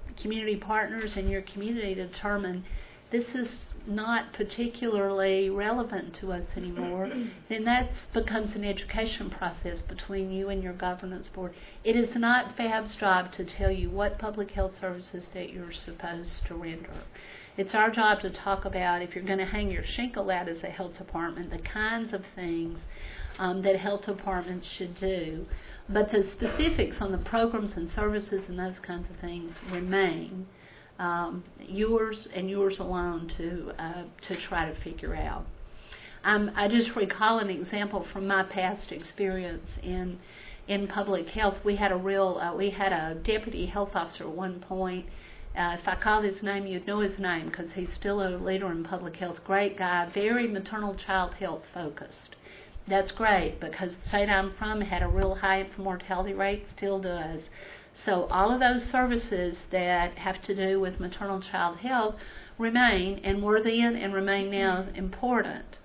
community partners in your community determine this is not particularly relevant to us anymore, then that becomes an education process between you and your governance board. It is not FAB's job to tell you what public health services that you're supposed to render. It's our job to talk about, if you're going to hang your shingle out as a health department, the kinds of things that health departments should do. But the specifics on the programs and services and those kinds of things remain yours and yours alone to try to figure out. I just recall an example from my past experience in public health. We had a deputy health officer at one point. If I called his name, you'd know his name because he's still a leader in public health. Great guy, very maternal child health focused. That's great because the state I'm from had a real high infant mortality rate, still does. So all of those services that have to do with maternal child health remain, and were then and remain now, important.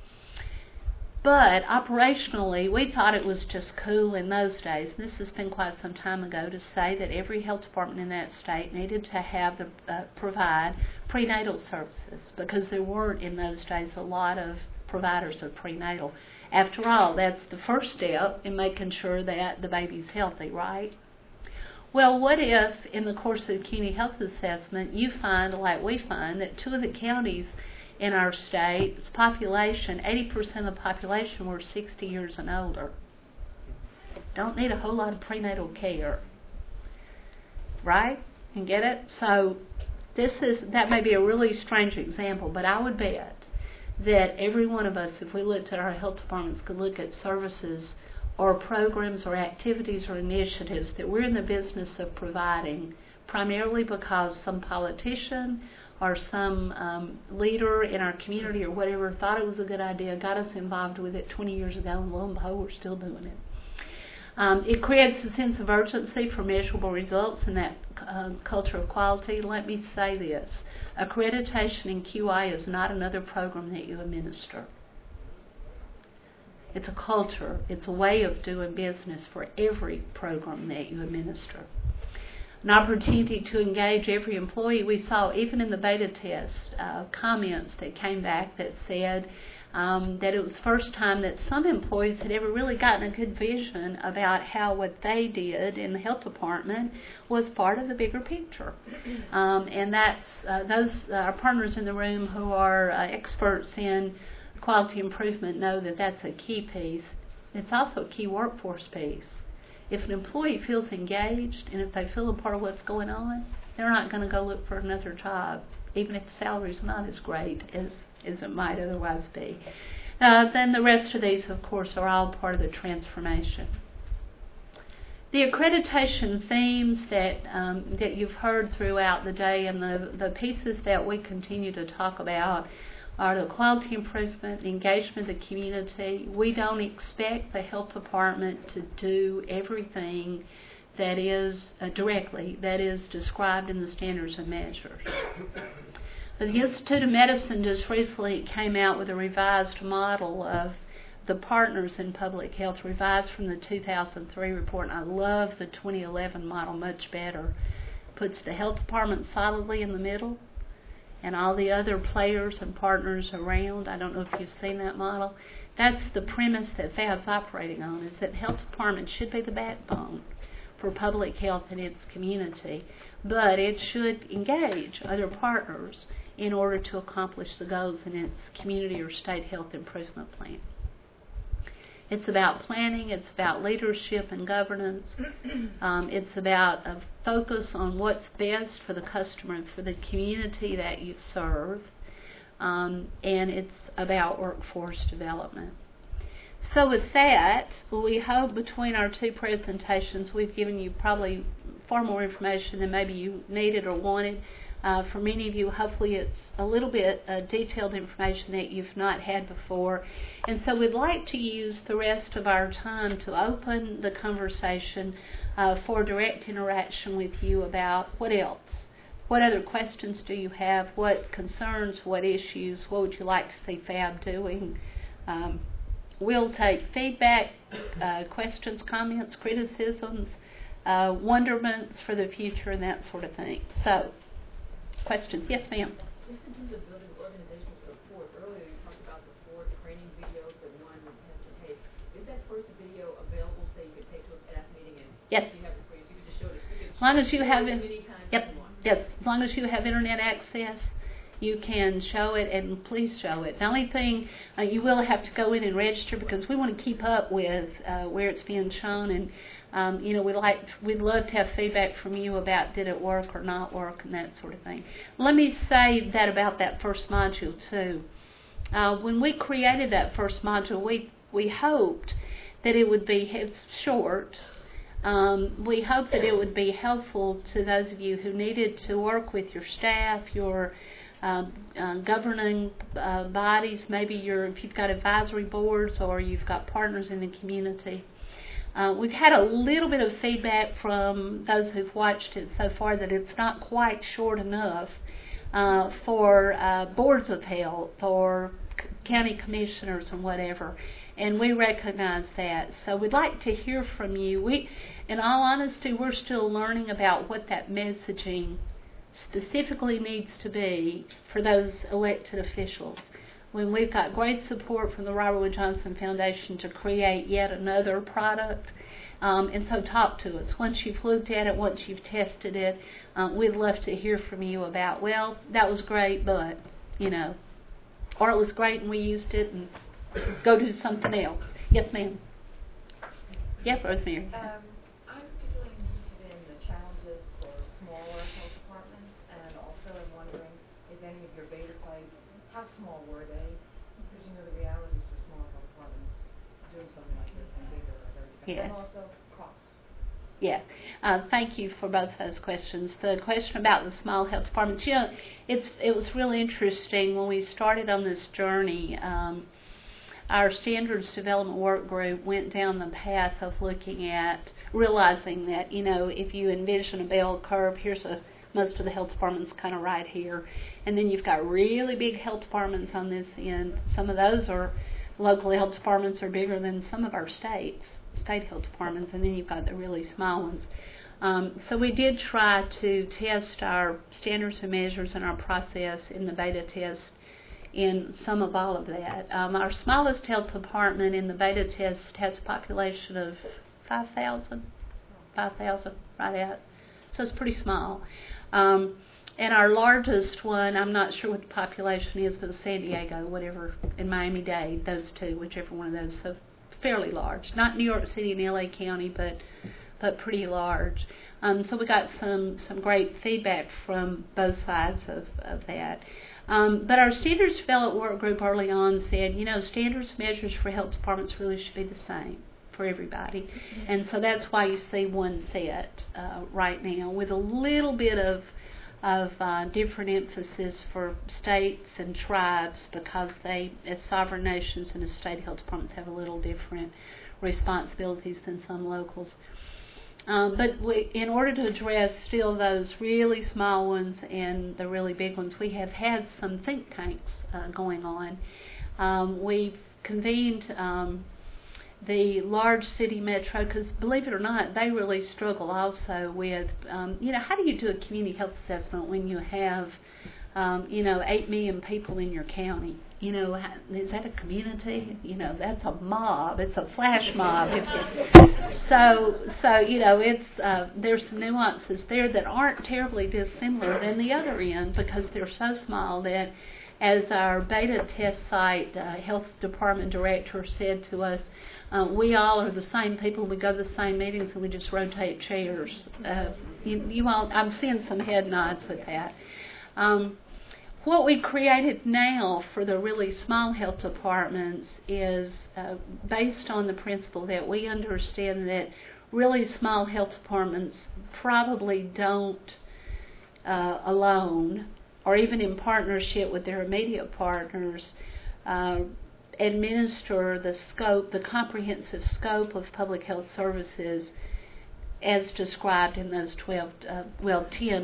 But operationally, we thought it was just cool in those days, and this has been quite some time ago, to say that every health department in that state needed to have provide prenatal services, because there weren't in those days a lot of providers of prenatal. After all, that's the first step in making sure that the baby's healthy, right? Well, what if in the course of the community health assessment you find, like we find, that two of the counties in our state's population, 80% of the population were 60 years and older. Don't need a whole lot of prenatal care, right? You get it? So that may be a really strange example, but I would bet that every one of us, if we looked at our health departments, could look at services or programs or activities or initiatives that we're in the business of providing, primarily because some politician or some leader in our community or whatever thought it was a good idea, got us involved with it 20 years ago, and lo and behold, we're still doing it. It creates a sense of urgency for measurable results in that culture of quality. Let me say this. Accreditation in QI is not another program that you administer. It's a culture. It's a way of doing business for every program that you administer. An opportunity to engage every employee. We saw even in the beta test comments that came back that said that it was the first time that some employees had ever really gotten a good vision about how what they did in the health department was part of the bigger picture. And that's those our partners in the room who are experts in quality improvement know that that's a key piece. It's also a key workforce piece. If an employee feels engaged and if they feel a part of what's going on, they're not going to go look for another job, even if the salary's not as great as it might otherwise be. Then the rest of these, of course, are all part of the transformation. The accreditation themes that you've heard throughout the day and the pieces that we continue to talk about are the quality improvement, the engagement of the community. We don't expect the health department to do everything that is directly, that is described in the standards and measures. The Institute of Medicine just recently came out with a revised model of the partners in public health, revised from the 2003 report, and I love the 2011 model much better. Puts the health department solidly in the middle, and all the other players and partners around. I don't know if you've seen that model. That's the premise that FAB's operating on, is that the health department should be the backbone for public health in its community, but it should engage other partners in order to accomplish the goals in its community or state health improvement plan. It's about planning, it's about leadership and governance, it's about a focus on what's best for the customer and for the community that you serve, and it's about workforce development. So with that, we hope between our two presentations we've given you probably far more information than maybe you needed or wanted. For many of you, hopefully it's a little bit detailed information that you've not had before. And so we'd like to use the rest of our time to open the conversation for direct interaction with you about what else. What other questions do you have? What concerns, what issues, what would you like to see FAB doing? We'll take feedback, questions, comments, criticisms, wonderments for the future and that sort of thing. So, questions? Yes, ma'am. Just in terms of building organizational support, earlier you talked about the 4 training videos that one has to take. Is that first video available, say you could take to a staff meeting and yes. You have the screen, you could just show it as long as you have it many times yep, as you want. yes, as long as you have internet access, you can show it, and please show it. The only thing, you will have to go in and register because we want to keep up with where it's being shown, and we'd love to have feedback from you about did it work or not work and that sort of thing. Let me say that about that first module too. When we created that first module, we hoped that it would be short. We hope that it would be helpful to those of you who needed to work with your staff, your governing bodies, maybe if you've got advisory boards or you've got partners in the community. We've had a little bit of feedback from those who've watched it so far that it's not quite short enough for boards of health or county commissioners and whatever, and we recognize that. So we'd like to hear from you. In all honesty, we're still learning about what that messaging specifically needs to be for those elected officials. When we've got great support from the Robert Wood Johnson Foundation to create yet another product, and so talk to us. Once you've looked at it, once you've tested it, we'd love to hear from you about, well, that was great, but, or it was great and we used it, and go do something else. Yes, ma'am. Yeah, Rosemary. I'm particularly interested in the challenges for smaller health departments, and also I'm wondering if any of your beta sites, how small were they? Because the realities for smaller health departments doing something like this and bigger are very different. Yeah. And also cost. Yeah. Thank you for both those questions. The question about the small health departments, it was really interesting when we started on this journey. Our standards development work group went down the path of looking at realizing that, if you envision a bell curve, most of the health departments kind of right here, and then you've got really big health departments on this end. Some of those local health departments are bigger than some of our state health departments, and then you've got the really small ones. So we did try to test our standards and measures and our process in the beta test in some of all of that. Our smallest health department in the beta test has a population of 5,000, right at. So it's pretty small. And our largest one, I'm not sure what the population is, but San Diego, whatever, and Miami-Dade, those two, whichever one of those, so fairly large. Not New York City and LA County, but pretty large. So we got some great feedback from both sides of that. But our standards development work group early on said, standards measures for health departments really should be the same for everybody. And so that's why you see one set right now with a little bit of different emphasis for states and tribes, because they, as sovereign nations and as state health departments, have a little different responsibilities than some locals. But in order to address still those really small ones and the really big ones, we have had some think tanks going on. We've convened the large city metro, because believe it or not, they really struggle also with, how do you do a community health assessment when you have, 8 million people in your county? Is that a community? That's a mob. It's a flash mob. So it's there's some nuances there that aren't terribly dissimilar than the other end, because they're so small that, as our beta test site health department director said to us, we all are the same people. We go to the same meetings and we just rotate chairs. I'm seeing some head nods with that. What we created now for the really small health departments is based on the principle that we understand that really small health departments probably don't alone, or even in partnership with their immediate partners, administer the comprehensive scope of public health services as described in those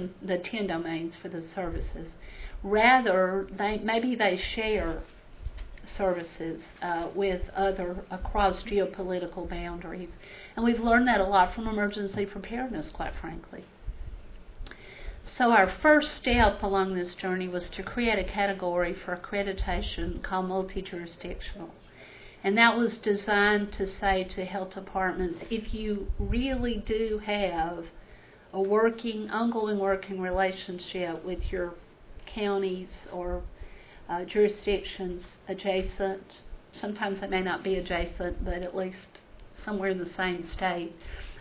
10 domains for the services. Rather, maybe they share services with other across geopolitical boundaries. And we've learned that a lot from emergency preparedness, quite frankly. So our first step along this journey was to create a category for accreditation called multi-jurisdictional. And that was designed to say to health departments, if you really do have a ongoing working relationship with your counties or jurisdictions adjacent, sometimes it may not be adjacent, but at least somewhere in the same state,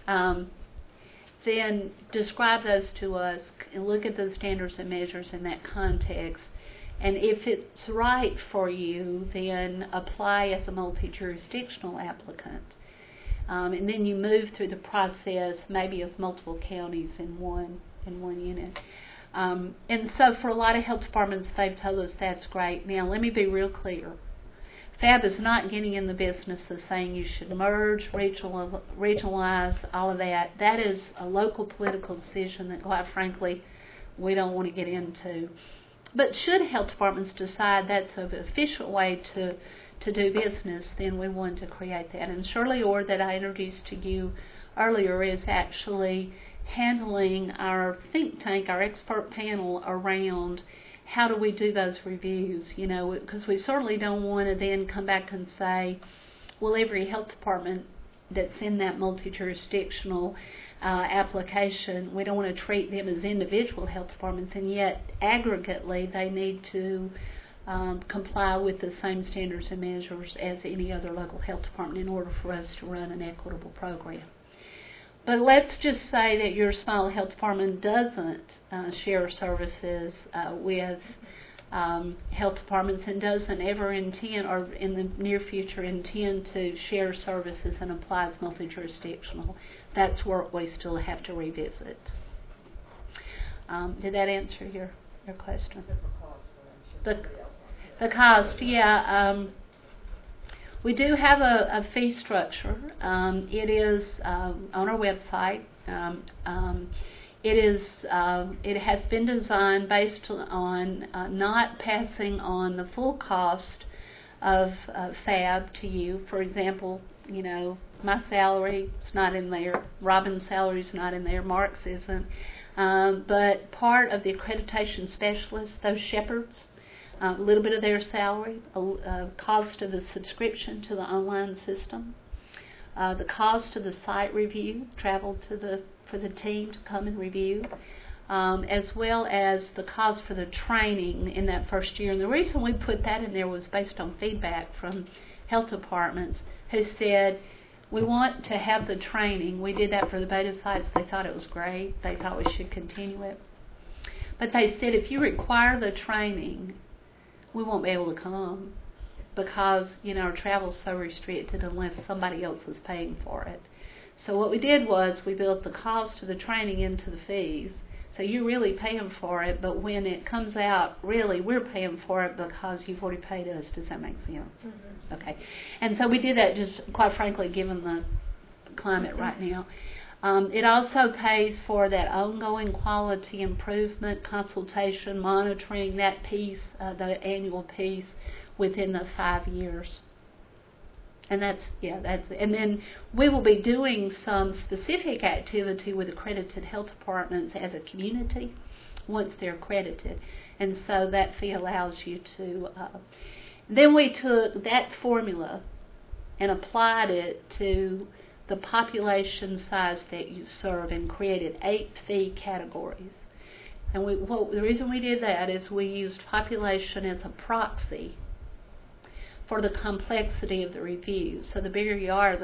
then describe those to us and look at those standards and measures in that context. And if it's right for you, then apply as a multi-jurisdictional applicant. And then you move through the process, maybe as multiple counties in one unit. And so for a lot of health departments, they've told us that's great. Now, let me be real clear. FAB is not getting in the business of saying you should merge, regionalize, all of that. That is a local political decision that, quite frankly, we don't want to get into. But should health departments decide that's an efficient way to do business, then we want to create that. And Shirley Orr, that I introduced to you earlier, is actually handling our think tank, our expert panel around how do we do those reviews, because we certainly don't want to then come back and say, well, every health department that's in that multi-jurisdictional application, we don't want to treat them as individual health departments, and yet aggregately they need to comply with the same standards and measures as any other local health department in order for us to run an equitable program. But let's just say that your small health department doesn't share services with health departments and doesn't ever intend, or in the near future intend to share services and applies multi-jurisdictional. That's work we still have to revisit. Did that answer your question? The cost, yeah. We do have a fee structure. It is on our website. It has been designed based on not passing on the full cost of FAB to you. For example, my salary is not in there. Robin's salary is not in there. Mark's isn't. But part of the accreditation specialists, those shepherds, a little bit of their salary, cost of the subscription to the online system, the cost of the site review, travel for the team to come and review, as well as the cost for the training in that first year. And the reason we put that in there was based on feedback from health departments who said, we want to have the training. We did that for the beta sites. They thought it was great. They thought we should continue it. But they said, if you require the training, we won't be able to come because, our travel is so restricted unless somebody else is paying for it. So what we did was we built the cost of the training into the fees. So you're really paying for it, but when it comes out, really, we're paying for it because you've already paid us. Does that make sense? Mm-hmm. Okay. And so we did that just, quite frankly, given the climate right now. It also pays for that ongoing quality improvement, consultation, monitoring, that piece, the annual piece, within the 5 years. And and then we will be doing some specific activity with accredited health departments as a community once they're accredited. And so that fee allows you to, then we took that formula and applied it to the population size that you serve and created 8 fee categories. And the reason we did that is we used population as a proxy for the complexity of the review. So the bigger you are,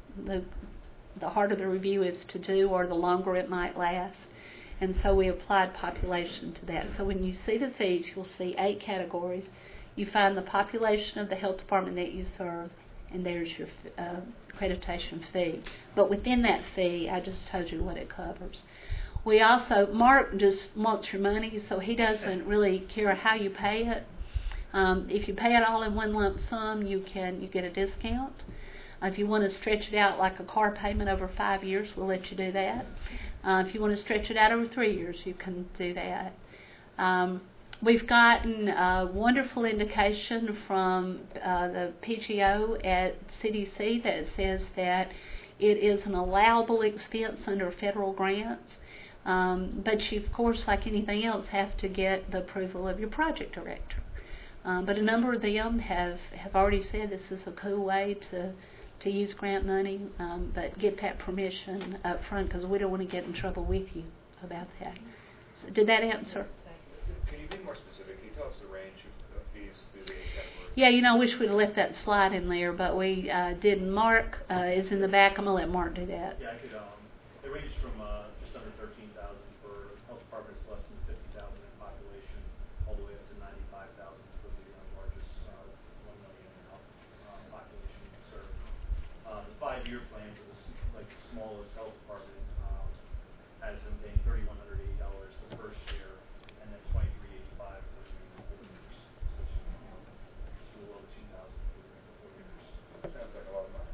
the harder the review is to do, or the longer it might last. And so we applied population to that. So when you see the fees, you'll see 8 categories. You find the population of the health department that you serve, and there's your accreditation fee. But within that fee, I just told you what it covers. We also, Mark just wants your money, so he doesn't really care how you pay it. If you pay it all in one lump sum, you get a discount. If you want to stretch it out like a car payment over 5 years, we'll let you do that. If you want to stretch it out over 3 years, you can do that. We've gotten a wonderful indication from the PGO at CDC that says that it is an allowable expense under federal grants. But you, of course, like anything else, have to get the approval of your project director. But a number of them have already said this is a cool way to use grant money, but get that permission up front because we don't want to get in trouble with you about that. So did that answer? Can you be more specific? Can you tell us the range of fees through the categories? Yeah, I wish we'd have left that slide in there, but we didn't. Mark is in the back. I'm going to let Mark do that. Yeah, I could. It ranges from just under 13,000 for health departments less than 50,000 in population, all the way up to 95,000 for the largest 1 million population served. The 5-year plan for the smallest health department has them paying $3,180 the first year, and then $2,385 for the 4 years. So it's just a little over $2,000 for the 4 years. Sounds like a lot of money.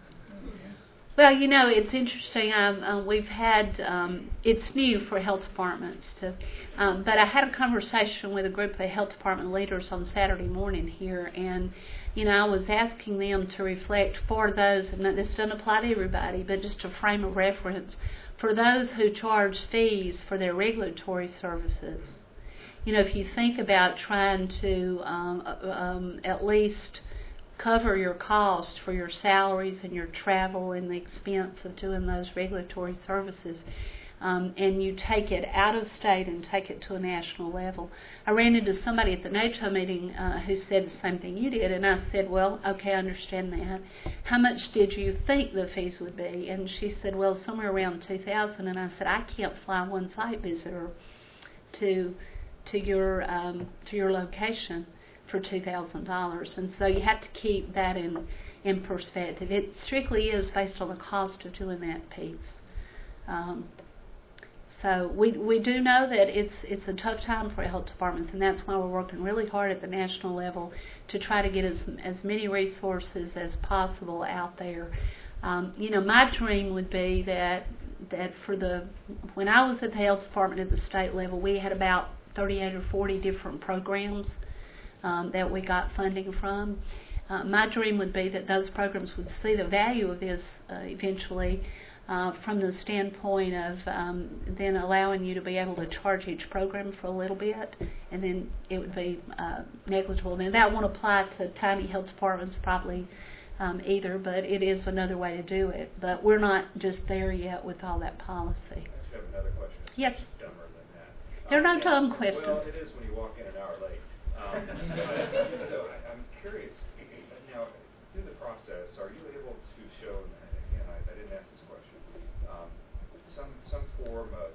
Well, it's interesting. We've had, it's new for health departments to, but I had a conversation with a group of health department leaders on Saturday morning here, and, I was asking them to reflect for those, and this doesn't apply to everybody, but just a frame of reference, for those who charge fees for their regulatory services. If you think about trying to at least cover your cost for your salaries and your travel and the expense of doing those regulatory services, and you take it out of state and take it to a national level. I ran into somebody at the NATO meeting who said the same thing you did, and I said, well, okay, I understand that. How much did you think the fees would be? And she said, well, somewhere around $2,000. And I said, I can't fly one site visitor to your location for $2,000, and so you have to keep that in perspective. It strictly is based on the cost of doing that piece. So we do know that it's a tough time for health departments, and that's why we're working really hard at the national level to try to get as many resources as possible out there. My dream would be that when I was at the health department at the state level, we had about 38 or 40 different programs that we got funding from. My dream would be that those programs would see the value of this eventually from the standpoint of then allowing you to be able to charge each program for a little bit, and then it would be negligible. Now, that won't apply to tiny health departments probably either, but it is another way to do it. But we're not just there yet with all that policy. I actually have another question. It's Yes. dumber than that. There are no dumb questions. Well, it is when you walk in an hour late. So I'm curious, now, through the process, are you able to show, and again, I didn't ask this question, some form of,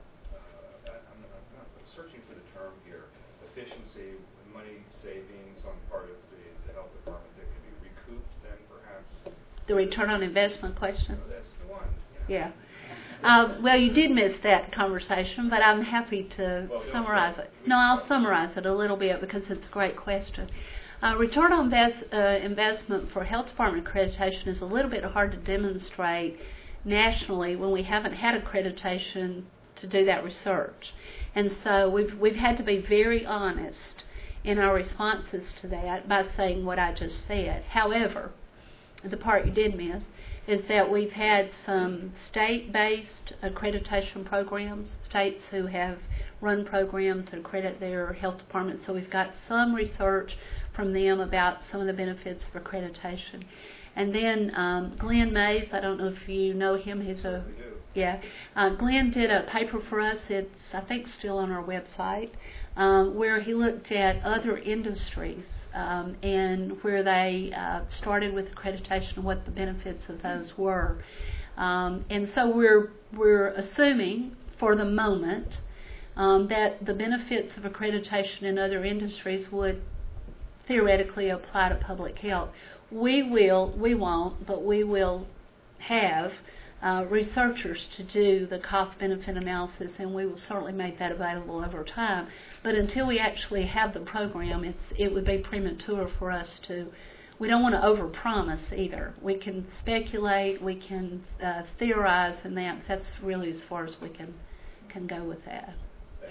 I'm not searching for the term here, efficiency, money savings on part of the health department that can be recouped then perhaps? The return on investment question? That's the one. Yeah. Well, you did miss that conversation, but I'm happy to summarize it. No, I'll summarize it a little bit because it's a great question. Return on investment for health department accreditation is a little bit hard to demonstrate nationally when we haven't had accreditation to do that research. And so we've had to be very honest in our responses to that by saying what I just said. However, the part you did miss is that we've had some state-based accreditation programs, states who have run programs that accredit their health departments. So we've got some research from them about some of the benefits of accreditation. And then Glenn Mays, I don't know if you know him. He's a Glenn did a paper for us. It's I think still on our website, where he looked at other industries and where they started with accreditation and what the benefits of those were. And so we're assuming for the moment that the benefits of accreditation in other industries would theoretically apply to public health. We won't, but we will have researchers to do the cost-benefit analysis, and we will certainly make that available over time. But until we actually have the program, it would be premature for us to. We don't want to overpromise either. We can speculate, we can theorize, and that's really as far as we can go with that.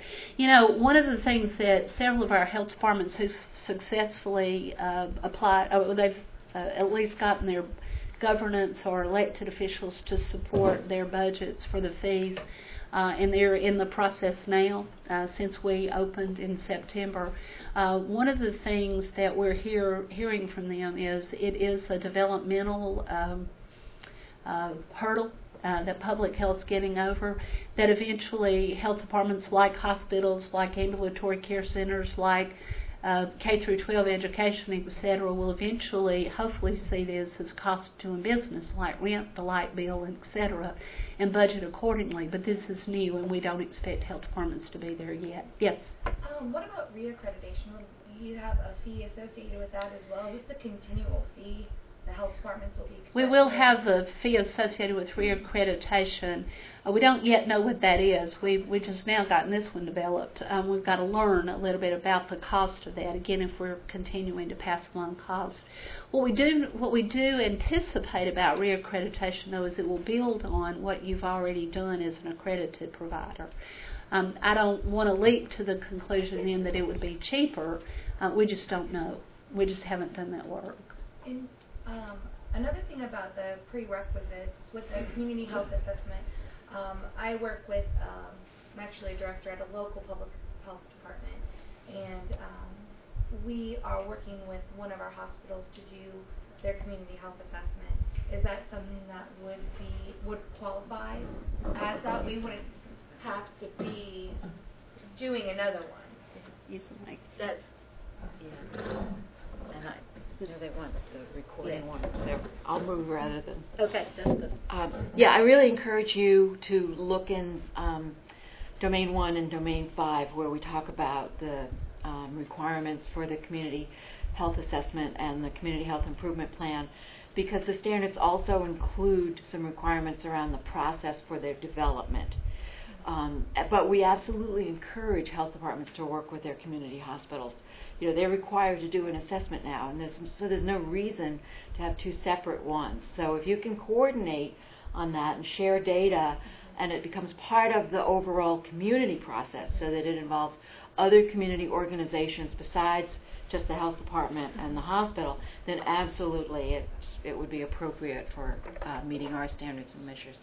You know, one of the things that several of our health departments who successfully applied, they've at least gotten their governance or elected officials to support their budgets for the fees, and they're in the process now since we opened in September. One of the things that we're hearing from them is it is a developmental hurdle that public health's getting over, that eventually health departments like hospitals, like ambulatory care centers, like K through 12 education, etc., will eventually hopefully see this as cost of doing business, like rent, the light bill, etc., and budget accordingly. But this is new, and we don't expect health departments to be there yet. Yes? What about reaccreditation? Will you have a fee associated with that as well? Is this a continual fee the health departments will be expecting? We will have a fee associated with reaccreditation. We don't yet know what that is. We've just now gotten this one developed. We've got to learn a little bit about the cost of that, again, if we're continuing to pass along cost. What we do anticipate about reaccreditation, though, is it will build on what you've already done as an accredited provider. I don't want to leap to the conclusion then that it would be cheaper. We just don't know. We just haven't done that work. And another thing about the prerequisites with the community health assessment, I work with, I'm actually a director at a local public health department, and we are working with one of our hospitals to do their community health assessment. Is that something that would qualify as that? We wouldn't have to be doing another one. That's, yeah. And they want the recording one. So I'll move rather than. Okay, that's good. Yeah, I really encourage you to look in Domain 1 and Domain 5, where we talk about the requirements for the community health assessment and the community health improvement plan, because the standards also include some requirements around the process for their development. But we absolutely encourage health departments to work with their community hospitals. You know, they're required to do an assessment now, and there's no reason to have two separate ones. So if you can coordinate on that and share data, and it becomes part of the overall community process, so that it involves other community organizations besides just the health department and the hospital, then absolutely it would be appropriate for meeting our standards and measures.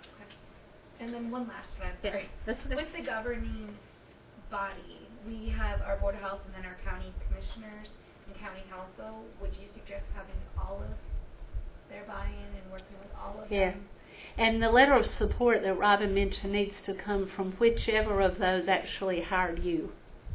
And then one last one, I'm sorry. That's okay. With the governing body, we have our Board of Health and then our county commissioners and county council. Would you suggest having all of their buy-in and working with all of Yeah. them? And the letter of support that Robin mentioned needs to come from whichever of those actually hired you.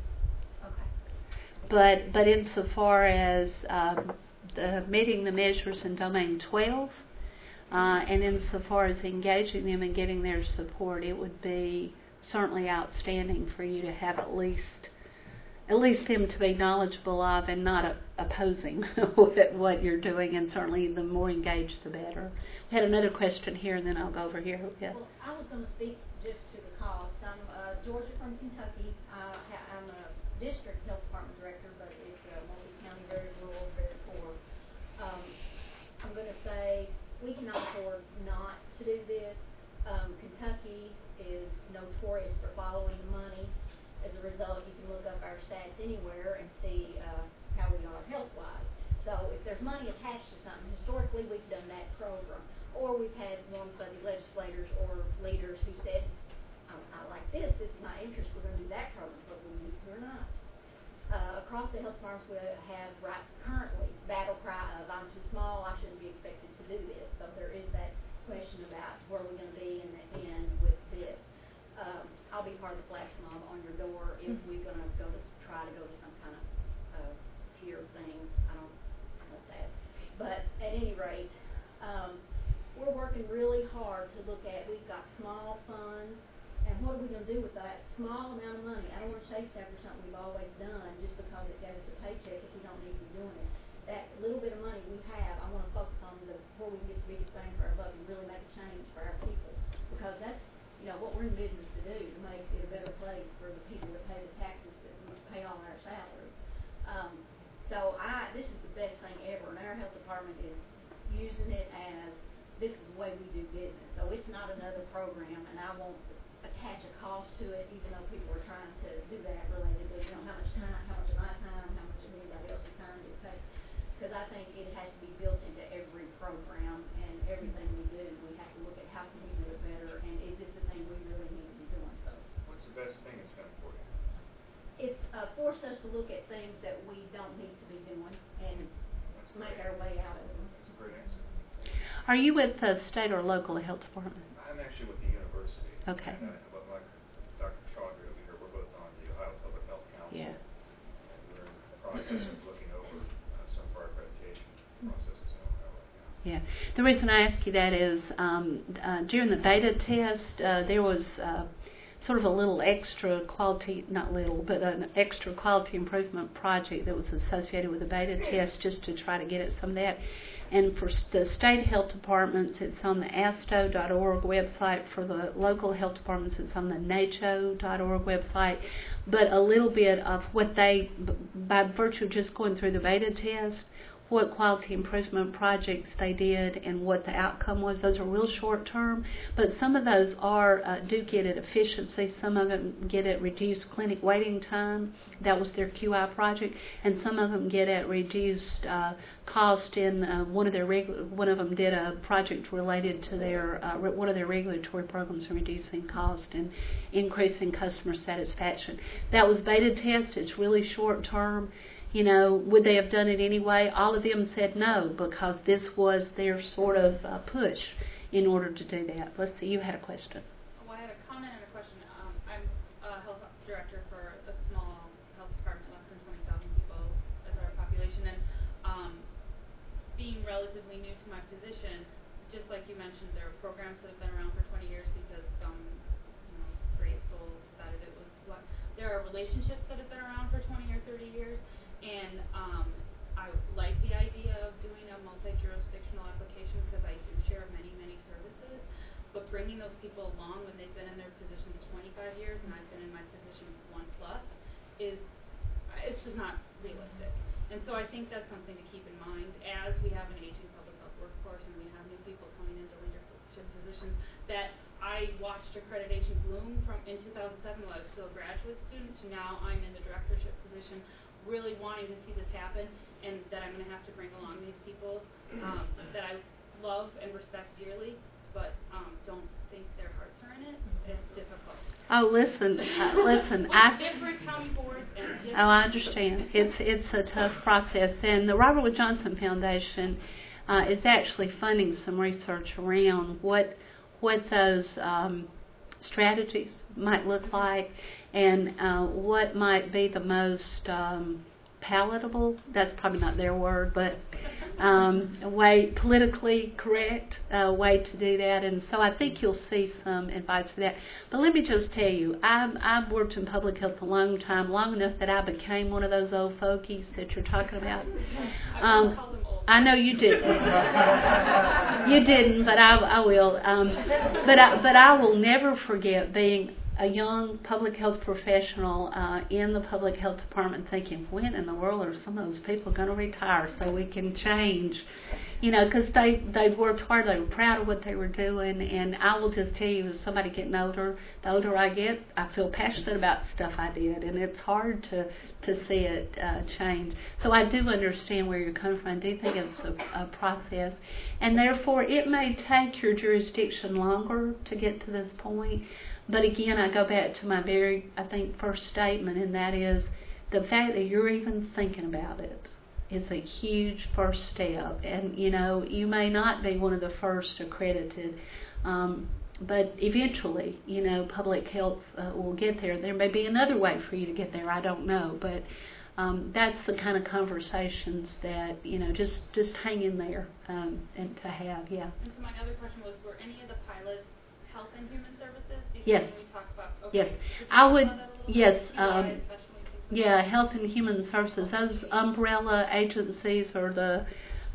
Okay. But insofar as meeting the measures in Domain 12, and insofar as engaging them and getting their support, it would be certainly outstanding for you to have at least them to be knowledgeable of and not opposing what you're doing, and certainly the more engaged the better. We had another question here, and then I'll go over here. Yeah. Well, I was going to speak just to the cost. I'm Georgia from Kentucky. I'm a district health department director, but it's multi-county, very rural, very poor. I'm going to say we cannot afford not to do this. Kentucky is notorious for following the money. As a result, you can look up our stats anywhere and see how we are health-wise. So if there's money attached to something, historically we've done that program. Or we've had one buddy legislators or leaders who said, I like this is my interest, we're going to do that program, but we need to or not. Across the health departments we have right currently battle cry of I'm too small, I shouldn't be expected to do this. So there is that question about where we're going to be in the end with this. I'll be part of the flash mob on your door if we're going to try to go to some kind of tier thing. I don't want that. But at any rate, we're working really hard to look at, we've got small funds, and what are we going to do with that small amount of money? I don't want to chase after something we've always done just because it gave us a paycheck if we don't need to be doing it. That little bit of money we have, I want to focus on where we can get the biggest bang for our buck and really make a change for our people. Because that's, what we're in business to do, to make it a better place for the people that pay the taxes that pay all our salaries. So this is the best thing ever, and our health department is using it as this is the way we do business. So it's not another program, and I want attach a cost to it, even though people are trying to do that related to, how much time, how much of my time, how much of anybody else's time it takes. Because I think it has to be built into every program and everything we do. We have to look at how can we do it better, and is this the thing we really need to be doing? So What's the best thing it's done for you? it's forced us to look at things that we don't need to be doing and That's make great. our way out of them. That's a great answer. Are you with the state or local health department? I'm actually with the university. Okay. And but like Dr. Chaudhry over here, we're both on the Ohio Public Health Council. Yeah. And we're in the process of looking over some of our accreditation processes in Ohio right now. Yeah. The reason I ask you that is during the beta test, there was sort of a little extra quality, not little, but an extra quality improvement project that was associated with the beta test just to try to get at some of that. And for the state health departments, it's on the asto.org website. For the local health departments, it's on the nacho.org website. But a little bit of what they, by virtue of just going through the beta test, what quality improvement projects they did and what the outcome was. Those are real short term, but some of those do get at efficiency. Some of them get at reduced clinic waiting time. That was their QI project, and some of them get at reduced cost. In one of them did a project related to their one of their regulatory programs, reducing cost and increasing customer satisfaction. That was beta test. It's really short term. Would they have done it anyway? All of them said no, because this was their sort of push in order to do that. Let's see, you had a question. Well, I had a comment and a question. I'm a health director for a small health department, less than 20,000 people as our population, and being relatively new to my position, just like you mentioned, there are programs that have been around for 20 years because some great soul decided it was what. There are relationships that have been around for 20 or 30 years. And I like the idea of doing a multi-jurisdictional application because I do share many, many services. But bringing those people along when they've been in their positions 25 years and I've been in my position 1+, it's just not realistic. And so I think that's something to keep in mind as we have an aging public health workforce and we have new people coming into leadership positions. That I watched accreditation bloom in 2007 when I was still a graduate student to now I'm in the directorship position, really wanting to see this happen, and that I'm going to have to bring along these people that I love and respect dearly, but don't think their hearts are in it. It's difficult. Oh, listen. Different county boards and different. Oh, I understand. It's a tough process, and the Robert Wood Johnson Foundation is actually funding some research around what those strategies might look like, and what might be the most palatable, that's probably not their word, but politically correct way to do that. And so I think you'll see some advice for that. But let me just tell you, I've worked in public health a long time, long enough that I became one of those old fogies that you're talking about. I know you didn't. You didn't, but I will. But I will never forget being a young public health professional in the public health department thinking, when in the world are some of those people going to retire so we can change? Because they've worked hard, they were proud of what they were doing, and I will just tell you, as somebody getting older, the older I get, I feel passionate about stuff I did, and it's hard to see it change. So I do understand where you're coming from. I do think it's a process, and therefore it may take your jurisdiction longer to get to this point. But again, I go back to my very, I think, first statement, and that is the fact that you're even thinking about it is a huge first step. And, you may not be one of the first accredited, but eventually, public health will get there. There may be another way for you to get there, I don't know. But that's the kind of conversations that, just hang in there and to have, yeah. And so my other question was, were any of the pilots Health and Human Services? Yes. When we talk about, yes. I would. Yes. Yeah, Health and Human Services. Those umbrella agencies, or the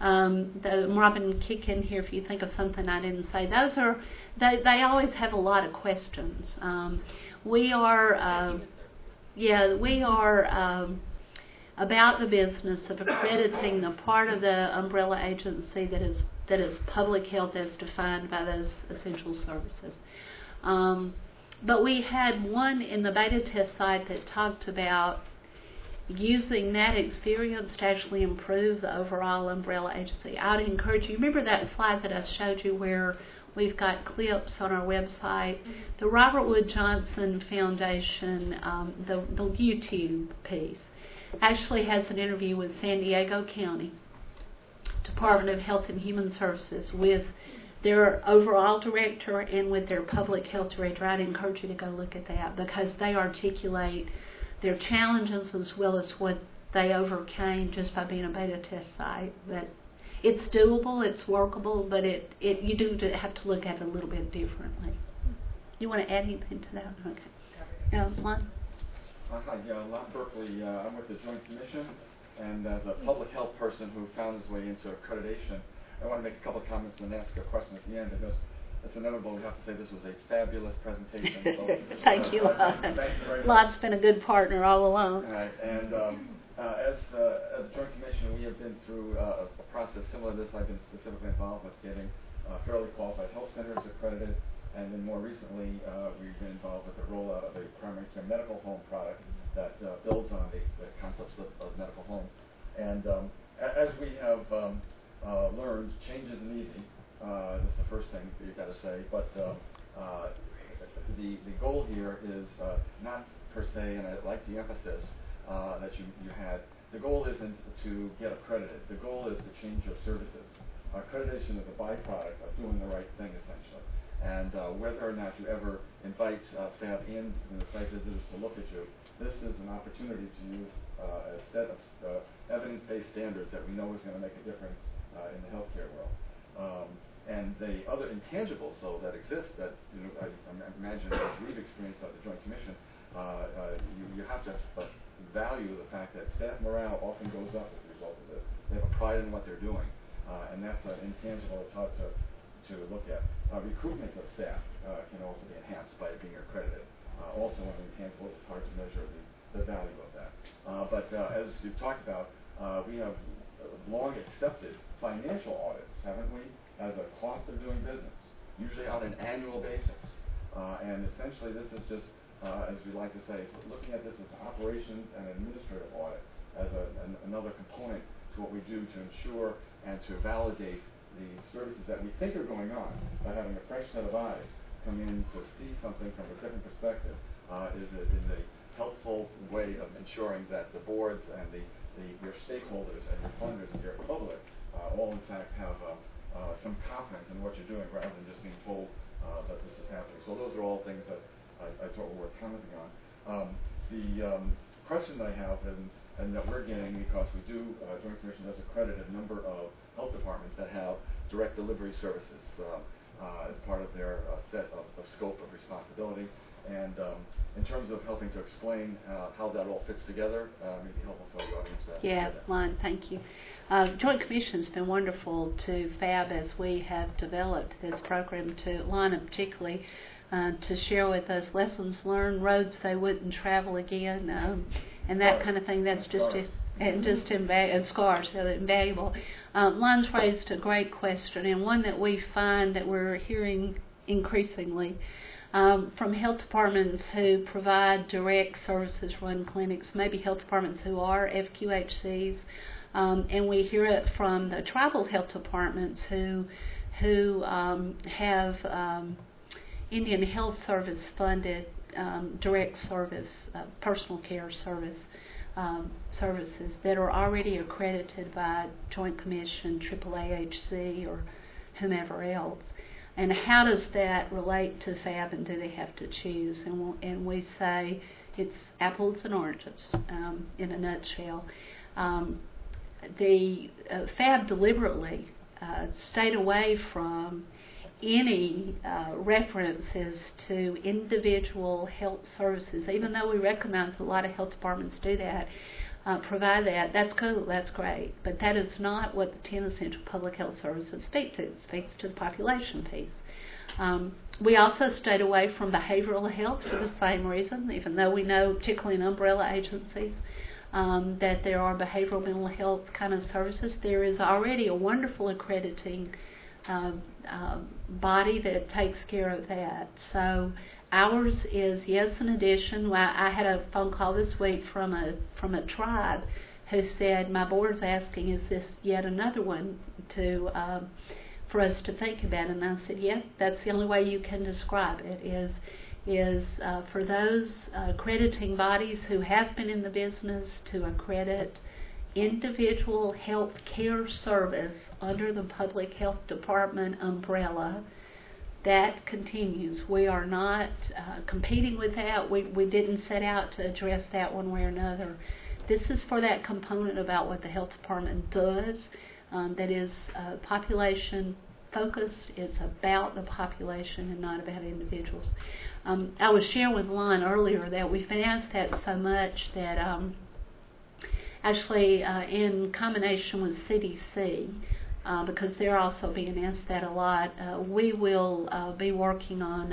Robin, kick in here if you think of something I didn't say. Those are. They always have a lot of questions. We are. We are. About the business of accrediting the part of the umbrella agency that is public health as defined by those essential services. but we had one in the beta test site that talked about using that experience to actually improve the overall umbrella agency. I would encourage you, remember that slide that I showed you where we've got clips on our website? The Robert Wood Johnson Foundation, the YouTube piece, actually has an interview with San Diego County Department of Health and Human Services with their overall director and with their public health director. I'd encourage you to go look at that because they articulate their challenges as well as what they overcame just by being a beta test site. That it's doable, it's workable, but you do have to look at it a little bit differently. You want to add anything to that? Okay. Lon? Hi, Lon Berkeley. I'm with the Joint Commission, and as a public health person who found his way into accreditation, I want to make a couple of comments and ask a question at the end. Because it's inevitable, we have to say this was a fabulous presentation. So, Thank you, Lon. Thank you very much. Lon's been a good partner all along. All right, and as the Joint Commission, we have been through a process similar to this. I've been specifically involved with getting fairly qualified health centers accredited, and then more recently, we've been involved with the rollout of a primary care medical home product that builds on the concepts of medical home. And as we have learned, change isn't easy. That's the first thing that you've got to say. But the goal here is not per se, and I like the emphasis that you had. The goal isn't to get accredited. The goal is to change your services. Accreditation is a byproduct of doing the right thing, essentially. And whether or not you ever invite FAB in the site visitors to look at you, this is an opportunity to use a set of evidence-based standards that we know is going to make a difference in the healthcare world. And the other intangibles, though, that exist that I imagine as we've experienced at the Joint Commission, you have to value the fact that staff morale often goes up as a result of this. They have a pride in what they're doing, and that's an intangible that's hard to look at. Recruitment of staff can also be enhanced by being accredited. Also an intangible, it's hard to measure the value of that. But as you've talked about, we have long accepted financial audits, haven't we, as a cost of doing business, usually on an annual basis. And essentially this is just, as we like to say, looking at this as an operations and administrative audit as another component to what we do to ensure and to validate the services that we think are going on by having a fresh set of eyes come in to see something from a different perspective is a helpful way of ensuring that the boards and your stakeholders and your funders and your public all in fact have some confidence in what you're doing rather than just being told that this is happening. So those are all things that I thought were worth commenting on. The question that I have and that we're getting, because we do, Joint Commission does accredit a number of health departments that have direct delivery services as part of their set of scope of responsibility. And in terms of helping to explain how that all fits together, may be helpful for the audience. Yeah, Lon, thank you. Joint Commission's been wonderful to FAB as we have developed this program, to Lon particularly, to share with us lessons learned, roads they wouldn't travel again, and that kind of thing. That's just scars, so invaluable. Lon's raised a great question, and one that we find that we're hearing increasingly from health departments who provide direct services, run clinics, maybe health departments who are FQHCs, and we hear it from the tribal health departments who have Indian Health Service funded direct service, personal care services that are already accredited by Joint Commission, AAAHC, or whomever else. And how does that relate to FAB, and do they have to choose? And we say it's apples and oranges in a nutshell. The FAB deliberately stayed away from any references to individual health services, even though we recognize a lot of health departments do that, provide that. That's cool, that's great, but that is not what the 10 essential public health services speak to. It speaks to the population piece. We also stayed away from behavioral health for the same reason, even though we know, particularly in umbrella agencies, that there are behavioral mental health kind of services. There is already a wonderful accrediting body that takes care of that. So Ours is, yes, an addition. Well, I had a phone call this week from a tribe who said, my board's asking, is this yet another one to for us to think about? And I said, yeah, that's the only way you can describe it, is for those accrediting bodies who have been in the business to accredit individual health care service under the Public Health Department umbrella. That continues. We are not competing with that. We didn't set out to address that one way or another. This is for that component about what the health department does, that is population focused. It's about the population and not about individuals. I was sharing with Lon earlier that we've been asked that so much that actually in combination with CDC, because they're also being asked that a lot, we will be working on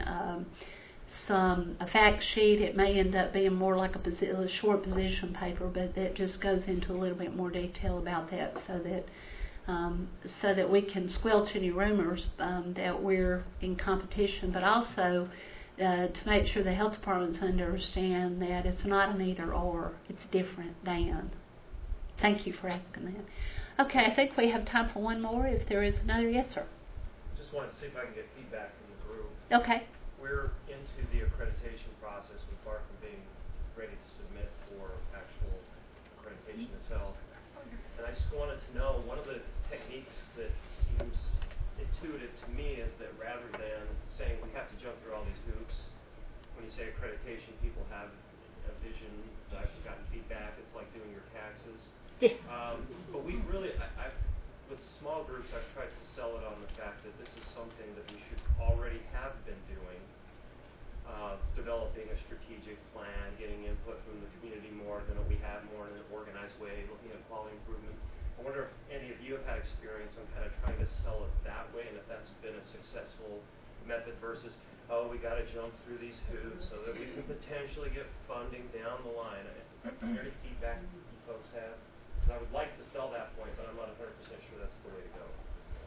a fact sheet. It may end up being more like a short position paper, but that just goes into a little bit more detail about that, so that we can squelch any rumors that we're in competition, but also to make sure the health departments understand that it's not an either or, it's different than. Thank you for asking that. Okay, I think we have time for one more. If there is another, yes, sir. Just wanted to see if I can get feedback from the group. Okay. We're into the accreditation process. We're far from being ready to submit for actual accreditation itself. And I just wanted to know, one of the techniques that seems intuitive to me is that rather than saying we have to jump through all these hoops, when you say accreditation, people have a vision. I've gotten feedback. It's like doing your taxes. Yeah. But we really, with small groups, I've tried to sell it on the fact that this is something that we should already have been doing, developing a strategic plan, getting input from the community more than we have, more in an organized way, looking at quality improvement. I wonder if any of you have had experience on kind of trying to sell it that way, and if that's been a successful method versus, oh, we got to jump through these hoops so that we can potentially get funding down the line. Is there any feedback you folks have? Because I would like to sell that point, but I'm not 100% sure that's the way to go.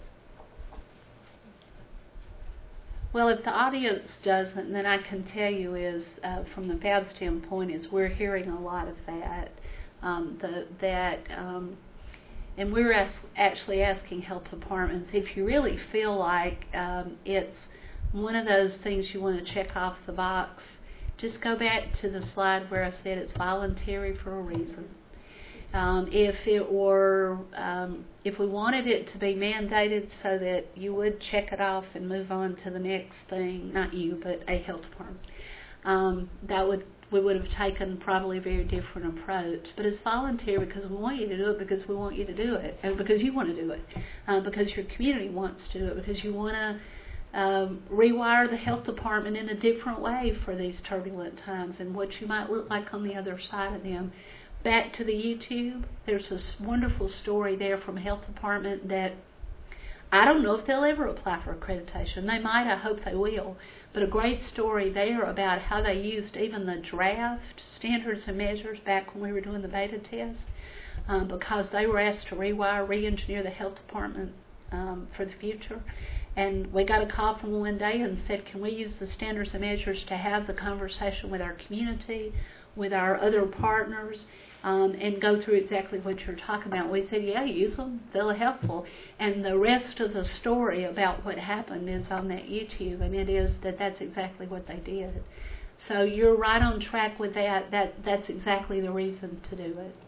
Well, if the audience doesn't, then I can tell you is, from the FAB standpoint, is we're hearing a lot of that. And we're actually asking health departments, if you really feel like it's one of those things you want to check off the box, just go back to the slide where I said it's voluntary for a reason. If we wanted it to be mandated so that you would check it off and move on to the next thing, not you, but a health department, we would have taken probably a very different approach. But it's voluntary because we want you to do it, because we want you to do it, and because you want to do it, because your community wants to do it, because you want to rewire the health department in a different way for these turbulent times and what you might look like on the other side of them. Back to the YouTube, there's this wonderful story there from a health department that I don't know if they'll ever apply for accreditation. They might, I hope they will. But a great story there about how they used even the draft standards and measures back when we were doing the beta test, because they were asked to re-engineer the health department for the future. And we got a call from them one day and said, can we use the standards and measures to have the conversation with our community, with our other partners, and go through exactly what you're talking about. We said, yeah, use them. They're helpful. And the rest of the story about what happened is on that YouTube, and it is that's exactly what they did. So you're right on track with that. That's exactly the reason to do it.